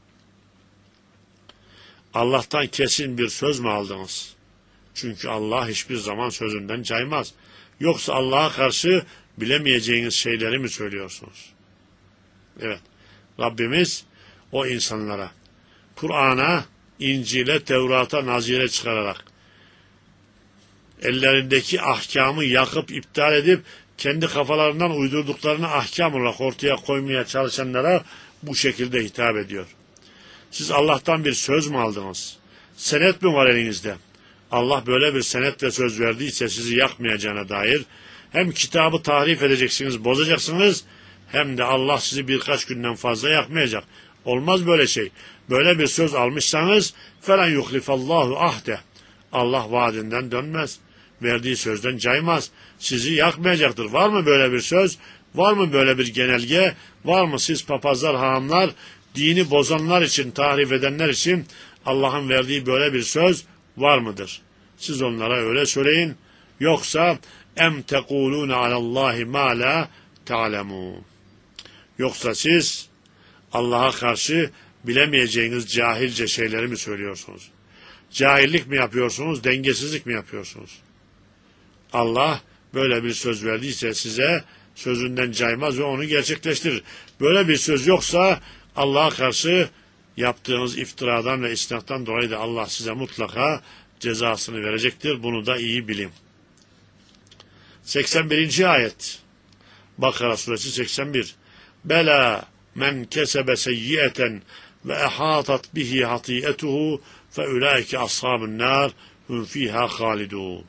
Allah'tan kesin bir söz mü aldınız? Çünkü Allah hiçbir zaman sözünden caymaz. Yoksa Allah'a karşı bilemeyeceğiniz şeyleri mi söylüyorsunuz? Evet, Rabbimiz o insanlara Kur'an'a, İncil'e, Tevrat'a nazire çıkararak ellerindeki ahkamı yakıp iptal edip kendi kafalarından uydurduklarını ahkam olarak ortaya koymaya çalışanlara bu şekilde hitap ediyor. Siz Allah'tan bir söz mü aldınız? Senet mi var elinizde? Allah böyle bir senet ve söz verdiyse sizi yakmayacağına dair hem kitabı tahrif edeceksiniz, bozacaksınız, hem de Allah sizi birkaç günden fazla yakmayacak. Olmaz böyle şey. Böyle bir söz almışsanız فَلَنْ يُخْلِفَ اللّٰهُ ahde. Allah vaadinden dönmez. Verdiği sözden caymaz. Sizi yakmayacaktır. Var mı böyle bir söz? Var mı böyle bir genelge? Var mı siz papazlar, hahamlar, dini bozanlar için, tahrif edenler için Allah'ın verdiği böyle bir söz var mıdır? Siz onlara öyle söyleyin. Yoksa em tekulûne alallâhi mâ lâ ta'lemûn. Yoksa siz Allah'a karşı bilemeyeceğiniz cahilce şeyleri mi söylüyorsunuz? Cahillik mi yapıyorsunuz, dengesizlik mi yapıyorsunuz? Allah böyle bir söz verdiyse size sözünden caymaz ve onu gerçekleştirir. Böyle bir söz yoksa Allah'a karşı yaptığınız iftiradan ve isnattan dolayı da Allah size mutlaka cezasını verecektir. Bunu da iyi bilin. seksen birinci ayet. Bakara suresi seksen bir. Bela men kesebe seyyieten ve ehatat bihi hatiyetuhu fe ulaike ashabun nar hum fiha halidun.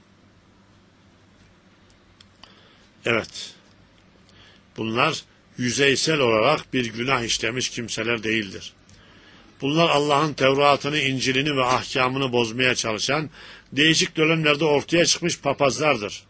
Evet. Bunlar yüzeysel olarak bir günah işlemiş kimseler değildir. Bunlar Allah'ın Tevrat'ını, İncil'ini ve ahkamını bozmaya çalışan, değişik dönemlerde ortaya çıkmış papazlardır.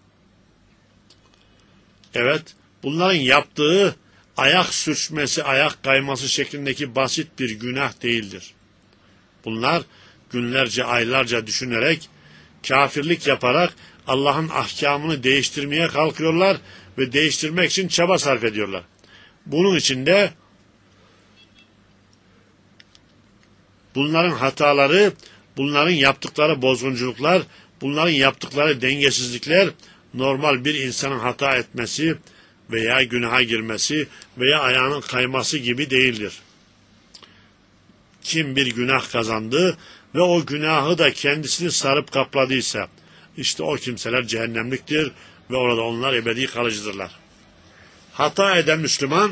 Evet, bunların yaptığı ayak sürçmesi, ayak kayması şeklindeki basit bir günah değildir. Bunlar günlerce, aylarca düşünerek, kafirlik yaparak Allah'ın ahkamını değiştirmeye kalkıyorlar ve değiştirmek için çaba sarf ediyorlar. Bunun için de bunların hataları, bunların yaptıkları bozgunculuklar, bunların yaptıkları dengesizlikler normal bir insanın hata etmesi veya günaha girmesi veya ayağının kayması gibi değildir. Kim bir günah kazandı ve o günahı da kendisini sarıp kapladıysa işte o kimseler cehennemliktir ve orada onlar ebedi kalıcıdırlar. Hata eden Müslüman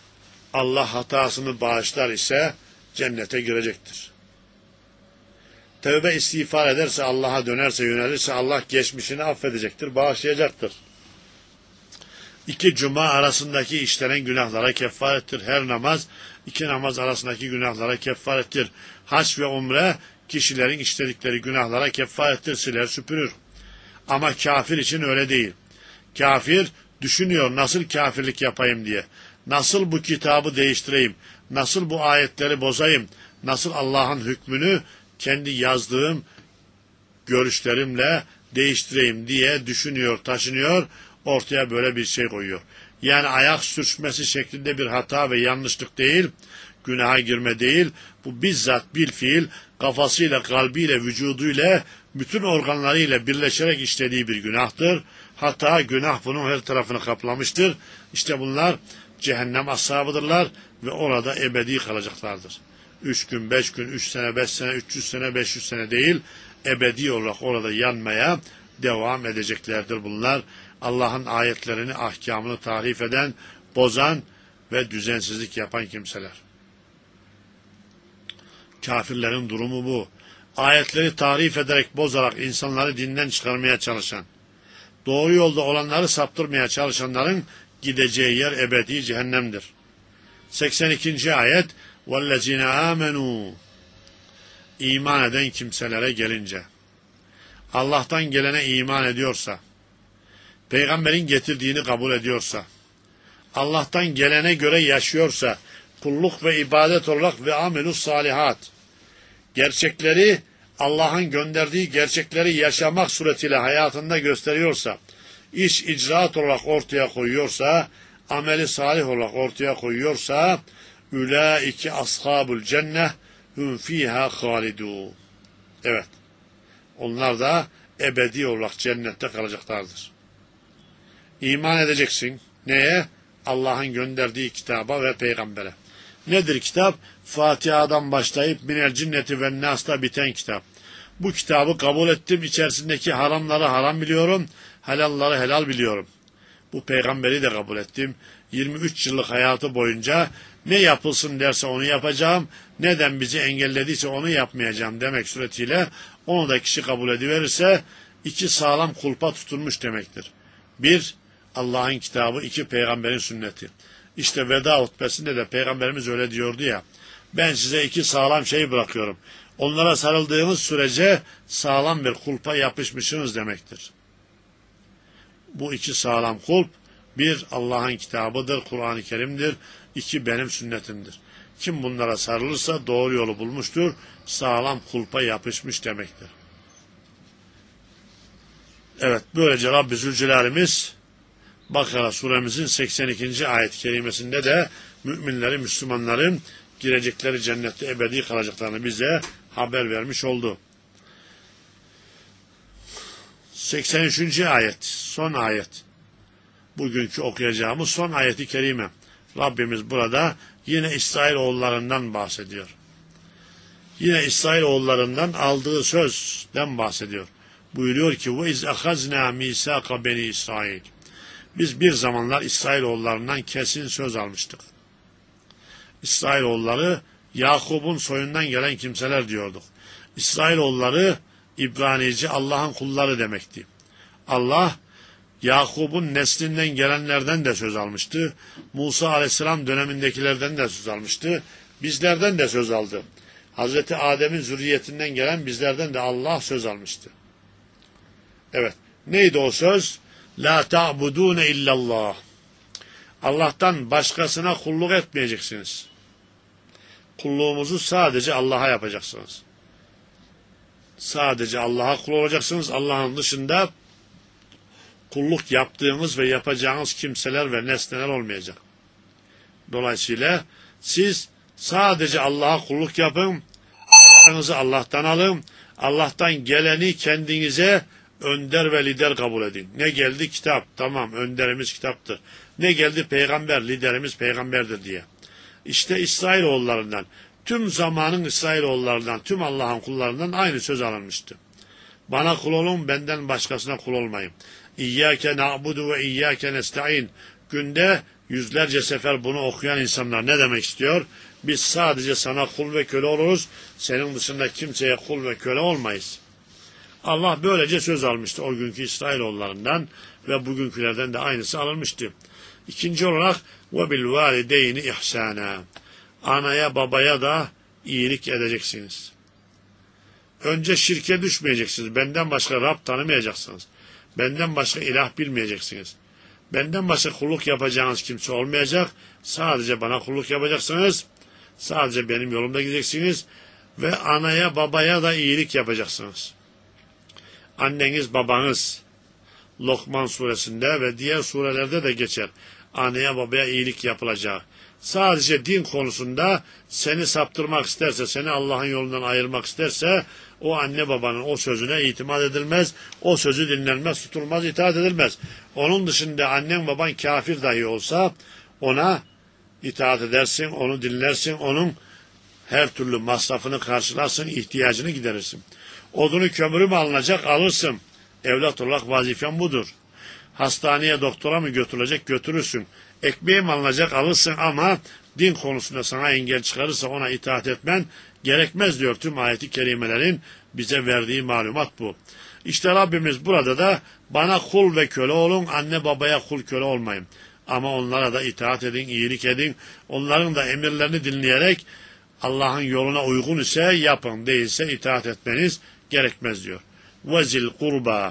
Allah hatasını bağışlar ise cennete girecektir. tevbe istiğfar ederse, Allah'a dönerse, yönelirse Allah geçmişini affedecektir, bağışlayacaktır. İki cuma arasındaki işlenen günahlara kefarettir. Her namaz iki namaz arasındaki günahlara kefarettir. Hac ve umre kişilerin işledikleri günahlara kefarettir, siler süpürür. Ama kafir için öyle değil. Kafir düşünüyor nasıl kafirlik yapayım diye. Nasıl bu kitabı değiştireyim, nasıl bu ayetleri bozayım, nasıl Allah'ın hükmünü kendi yazdığım görüşlerimle değiştireyim diye düşünüyor, taşınıyor, ortaya böyle bir şey koyuyor. Yani ayak sürçmesi şeklinde bir hata ve yanlışlık değil, günaha girme değil, bu bizzat bilfiil kafasıyla, kalbiyle, vücuduyla, bütün organlarıyla birleşerek işlediği bir günahtır. Hata, günah bunun her tarafını kaplamıştır. İşte bunlar cehennem ashabıdırlar ve orada ebedi kalacaklardır. Üç gün, beş gün, üç sene, beş sene, üç yüz sene, beş yüz sene değil, ebedi olarak orada yanmaya devam edeceklerdir bunlar. Allah'ın ayetlerini, ahkamını tahrif eden, bozan ve düzensizlik yapan kimseler. Kafirlerin durumu bu. Ayetleri tahrif ederek, bozarak insanları dinden çıkarmaya çalışan, doğru yolda olanları saptırmaya çalışanların gideceği yer ebedi cehennemdir. seksen ikinci ayet وَالَّذِينَ آمَنُوا İman eden kimselere gelince, Allah'tan gelene iman ediyorsa, peygamberin getirdiğini kabul ediyorsa, Allah'tan gelene göre yaşıyorsa, kulluk ve ibadet olarak ve amelus salihat, gerçekleri, Allah'ın gönderdiği gerçekleri yaşamak suretiyle hayatında gösteriyorsa, iş icraat olarak ortaya koyuyorsa, ameli salih olarak ortaya koyuyorsa, ulaike ashabul cenneh hum fiha halidun. Evet. Onlar da ebedi olarak cennette kalacaklardır. İman edeceksin. Neye? Allah'ın gönderdiği kitaba ve peygambere. Nedir kitap? Fatiha'dan başlayıp minel cinneti ve nas'ta biten kitap. Bu kitabı kabul ettim. İçerisindeki haramları haram biliyorum. Helalları helal biliyorum. Bu peygamberi de kabul ettim. yirmi üç yıllık hayatı boyunca ne yapılsın derse onu yapacağım, neden bizi engellediyse onu yapmayacağım demek suretiyle onu da kişi kabul ediverirse iki sağlam kulpa tutulmuş demektir. Bir, Allah'ın kitabı, iki peygamberin sünneti. İşte veda hutbesinde de peygamberimiz öyle diyordu ya, ben size iki sağlam şey bırakıyorum. Onlara sarıldığınız sürece sağlam bir kulpa yapışmışsınız demektir. Bu iki sağlam kulp, bir Allah'ın kitabıdır, Kur'an-ı Kerim'dir, iki benim sünnetimdir. Kim bunlara sarılırsa doğru yolu bulmuştur, sağlam kulpa yapışmış demektir. Evet, böylece Rabbi Zülcelal'imiz Bakara suremizin seksen ikinci ayet-i kerimesinde de müminleri, Müslümanların girecekleri cennette ebedi kalacaklarını bize haber vermiş oldu. seksen üçüncü ayet, son ayet. Bugünkü okuyacağımız son ayeti kerime. Rabbimiz burada yine İsrailoğullarından bahsediyor. Yine İsrailoğullarından aldığı sözden bahsediyor. Buyuruyor ki وَاِذْ اَخَزْنَا مِيسَاقَ بَنِي İsrail. Biz bir zamanlar İsrailoğullarından kesin söz almıştık. İsrailoğulları Yakub'un soyundan gelen kimseler diyorduk. İsrailoğulları İbranice Allah'ın kulları demekti. Allah Yakub'un neslinden gelenlerden de söz almıştı. Musa Aleyhisselam dönemindekilerden de söz almıştı. Bizlerden de söz aldı. Hazreti Adem'in zürriyetinden gelen bizlerden de Allah söz almıştı. Evet. Neydi o söz? La ta'budune illallah. Allah'tan başkasına kulluk etmeyeceksiniz. Kulluğumuzu sadece Allah'a yapacaksınız. Sadece Allah'a kul olacaksınız. Allah'ın dışında kulluk yaptığınız ve yapacağınız kimseler ve nesneler olmayacak. Dolayısıyla siz sadece Allah'a kulluk yapın, ayağınızı Allah'tan alın, Allah'tan geleni kendinize önder ve lider kabul edin. Ne geldi? Kitap. Tamam, önderimiz kitaptır. Ne geldi? Peygamber, liderimiz peygamberdir diye. İşte İsrailoğullarından, tüm zamanın İsrailoğullarından, tüm Allah'ın kullarından aynı söz alınmıştı. Bana kul olun, benden başkasına kul olmayın. İyyâke na'budu ve iyyâke nesta'in. Günde yüzlerce sefer bunu okuyan insanlar ne demek istiyor? Biz sadece sana kul ve köle oluruz, senin dışında kimseye kul ve köle olmayız. Allah böylece söz almıştı o günkü İsrailoğullarından ve bugünkülerden de aynısı alınmıştı. İkinci olarak وَبِالْوَالِدَيْنِ اِحْسَانًا Anaya babaya da iyilik edeceksiniz. Önce şirke düşmeyeceksiniz. Benden başka Rab tanımayacaksınız. Benden başka ilah bilmeyeceksiniz. Benden başka kulluk yapacağınız kimse olmayacak. Sadece bana kulluk yapacaksınız. Sadece benim yolumda gideceksiniz. Ve anaya babaya da iyilik yapacaksınız. Anneniz babanız Lokman suresinde ve diğer surelerde de geçer. Anneye babaya iyilik yapılacak. Sadece din konusunda seni saptırmak isterse, seni Allah'ın yolundan ayırmak isterse o anne babanın o sözüne itimat edilmez, o sözü dinlenmez, tutulmaz, itaat edilmez. Onun dışında annen baban kafir dahi olsa ona itaat edersin, onu dinlersin, onun her türlü masrafını karşılarsın, ihtiyacını giderirsin. Odunu kömürü mü alınacak, alırsın. Evlat olarak vazifen budur. Hastaneye, doktora mı götürülecek, götürürsün. Ekmeği mi alınacak, alırsın ama din konusunda sana engel çıkarırsa ona itaat etmen gerekmez diyor tüm ayeti kerimelerin bize verdiği malumat bu. İşte Rabbimiz burada da bana kul ve köle olun, anne babaya kul köle olmayın. Ama onlara da itaat edin, iyilik edin. Onların da emirlerini dinleyerek Allah'ın yoluna uygun ise yapın, değilse itaat etmeniz gerekmez diyor. Vezil kurba.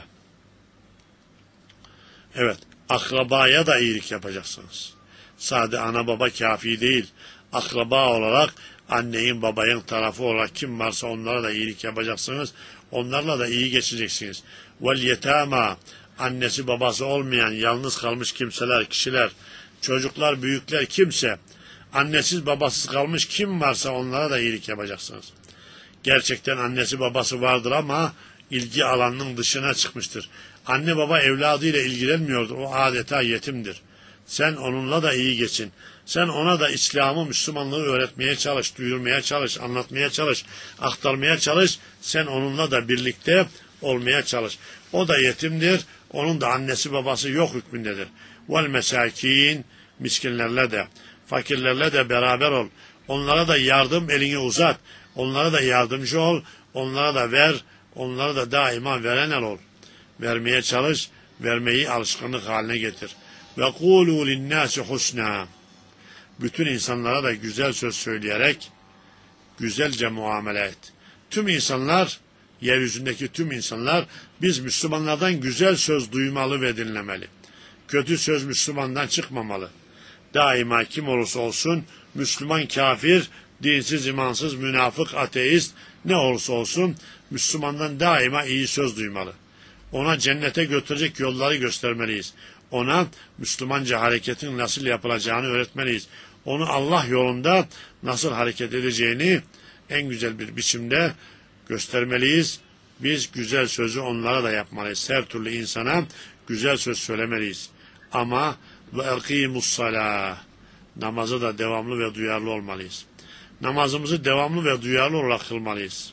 Evet, akrabaya da iyilik yapacaksınız. Sadece ana baba kafi değil. Akraba olarak annenin babayın tarafı olarak kim varsa onlara da iyilik yapacaksınız. Onlarla da iyi geçeceksiniz. Vel yetama. Annesi babası olmayan yalnız kalmış kimseler, kişiler, çocuklar, büyükler kimse, annesiz babasız kalmış kim varsa onlara da iyilik yapacaksınız. Gerçekten annesi babası vardır ama ilgi alanının dışına çıkmıştır. Anne baba evladıyla ilgilenmiyordur. O adeta yetimdir. Sen onunla da iyi geçin. Sen ona da İslam'ı, Müslümanlığı öğretmeye çalış, duyurmaya çalış, anlatmaya çalış, aktarmaya çalış. Sen onunla da birlikte olmaya çalış. O da yetimdir. Onun da annesi babası yok hükmündedir. Vel mesakin, miskinlerle de, fakirlerle de beraber ol. Onlara da yardım elini uzat. Onlara da yardımcı ol. Onlara da ver. Onlara da daima veren el ol. Vermeye çalış. Vermeyi alışkanlık haline getir. Ve kûlû linnâsi husnâ. Bütün insanlara da güzel söz söyleyerek güzelce muamele et. Tüm insanlar, yeryüzündeki tüm insanlar biz Müslümanlardan güzel söz duymalı ve dinlemeli. Kötü söz Müslümandan çıkmamalı. Daima kim olursa olsun Müslüman, kafir, dinsiz, imansız, münafık, ateist ne olursa olsun Müslümandan daima iyi söz duymalı. Ona cennete götürecek yolları göstermeliyiz. Ona Müslümanca hareketin nasıl yapılacağını öğretmeliyiz. Onu Allah yolunda nasıl hareket edeceğini en güzel bir biçimde göstermeliyiz. Biz güzel sözü onlara da yapmalıyız. Her türlü insana güzel söz söylemeliyiz. Ama ve ekimussalah, namazı da devamlı ve duyarlı olmalıyız. Namazımızı devamlı ve duyarlı olarak kılmalıyız.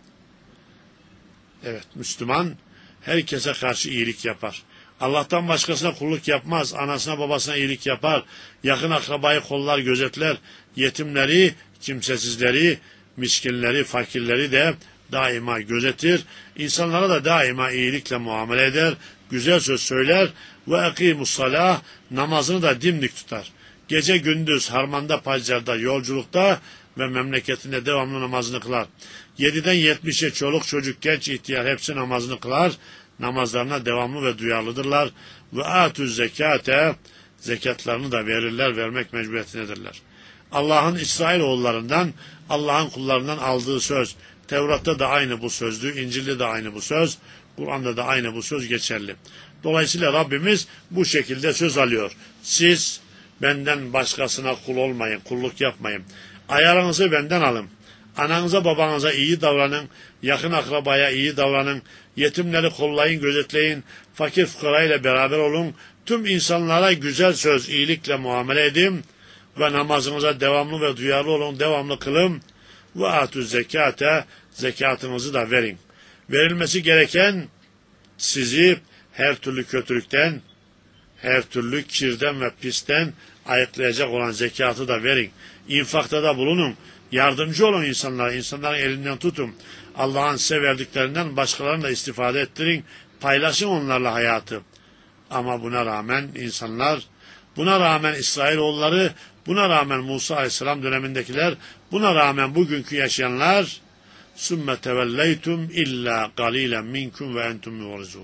Evet, Müslüman herkese karşı iyilik yapar. Allah'tan başkasına kulluk yapmaz. Anasına babasına iyilik yapar. Yakın akrabayı kollar, gözetler. Yetimleri, kimsesizleri, miskinleri, fakirleri de daima gözetir. İnsanlara da daima iyilikle muamele eder. Güzel söz söyler. Ve ekimussalah, namazını da dimdik tutar. Gece gündüz harmanda, pazarda, yolculukta ve memleketinde devamlı namazını kılar. Yediden yetmişe çoluk çocuk, genç ihtiyar hepsi namazını kılar. Namazlarına devamlı ve duyarlıdırlar. Ve atü zekate, zekatlarını da verirler, vermek mecburiyetindedirler. Allah'ın İsrailoğullarından, Allah'ın kullarından aldığı söz. Tevrat'ta da aynı bu sözdü, İncil'de de aynı bu söz, Kur'an'da da aynı bu söz geçerli. Dolayısıyla Rabbimiz bu şekilde söz alıyor. Siz benden başkasına kul olmayın, kulluk yapmayın. Ayarınızı benden alın. Ananıza babanıza iyi davranın, yakın akrabaya iyi davranın, yetimleri kollayın, gözetleyin, fakir fukarayla beraber olun, tüm insanlara güzel söz, iyilikle muamele edin ve namazınıza devamlı ve duyarlı olun, devamlı kılın ve atü zekate, zekatınızı da verin. Verilmesi gereken sizi her türlü kötülükten, her türlü kirden ve pisten ayıklayacak olan zekatı da verin. İnfakta da bulunun. Yardımcı olun insanlara. İnsanların elinden tutun. Allah'ın size verdiklerinden başkalarına da istifade ettirin. Paylaşın onlarla hayatı. Ama buna rağmen insanlar, buna rağmen İsrailoğulları, buna rağmen Musa Aleyhisselam dönemindekiler, buna rağmen bugünkü yaşayanlar sümme tevelleytum illa galilen minkum ve entum mu'rizun.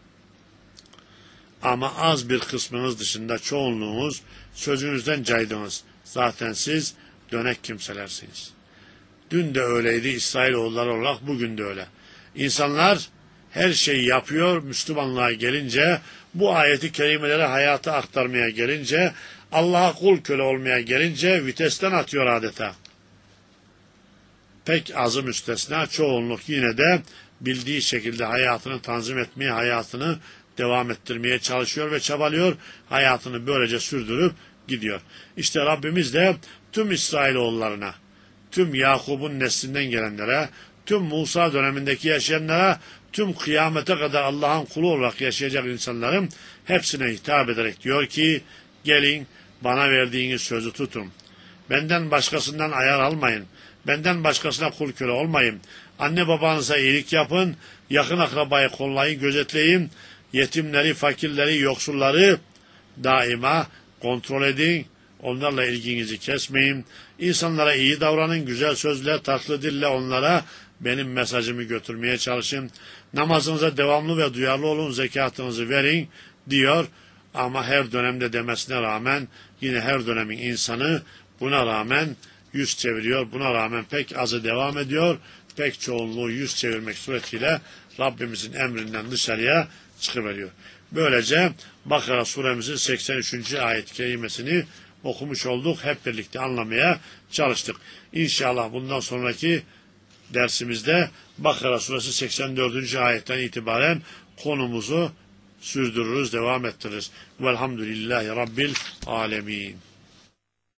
Ama az bir kısmınız dışında çoğunluğunuz sözünüzden caydınız. Zaten siz dönek kimselersiniz. Dün de öyleydi İsrailoğulları olarak, bugün de öyle. İnsanlar her şeyi yapıyor, Müslümanlığa gelince, bu ayeti kerimeleri hayata aktarmaya gelince, Allah'a kul köle olmaya gelince vitesten atıyor adeta. Pek azı müstesna, çoğunluk yine de bildiği şekilde hayatını tanzim etmeye, hayatını devam ettirmeye çalışıyor ve çabalıyor. Hayatını böylece sürdürüp gidiyor. İşte Rabbimiz de tüm İsrailoğullarına, tüm Yakub'un neslinden gelenlere, tüm Musa dönemindeki yaşayanlara, tüm kıyamete kadar Allah'ın kulu olarak yaşayacak insanların hepsine hitap ederek diyor ki, gelin bana verdiğiniz sözü tutun. Benden başkasından ayar almayın. Benden başkasına kul köle olmayın. Anne babanıza iyilik yapın. Yakın akrabayı kollayın, gözetleyin. Yetimleri, fakirleri, yoksulları daima kontrol edin. Onlarla ilginizi kesmeyin. İnsanlara iyi davranın. Güzel sözle, tatlı dille onlara benim mesajımı götürmeye çalışın. Namazınıza devamlı ve duyarlı olun. Zekatınızı verin diyor. Ama her dönemde demesine rağmen yine her dönemin insanı buna rağmen yüz çeviriyor. Buna rağmen pek azı devam ediyor. Pek çoğunluğu yüz çevirmek suretiyle Rabbimizin emrinden dışarıya çıkıveriyor. Böylece Bakara suremizin seksen üçüncü ayet kerimesini okumuş olduk. Hep birlikte anlamaya çalıştık. İnşallah bundan sonraki dersimizde Bakara suresi seksen dördüncü ayetten itibaren konumuzu sürdürürüz, devam ettiririz. Velhamdülillahi Rabbil alemin.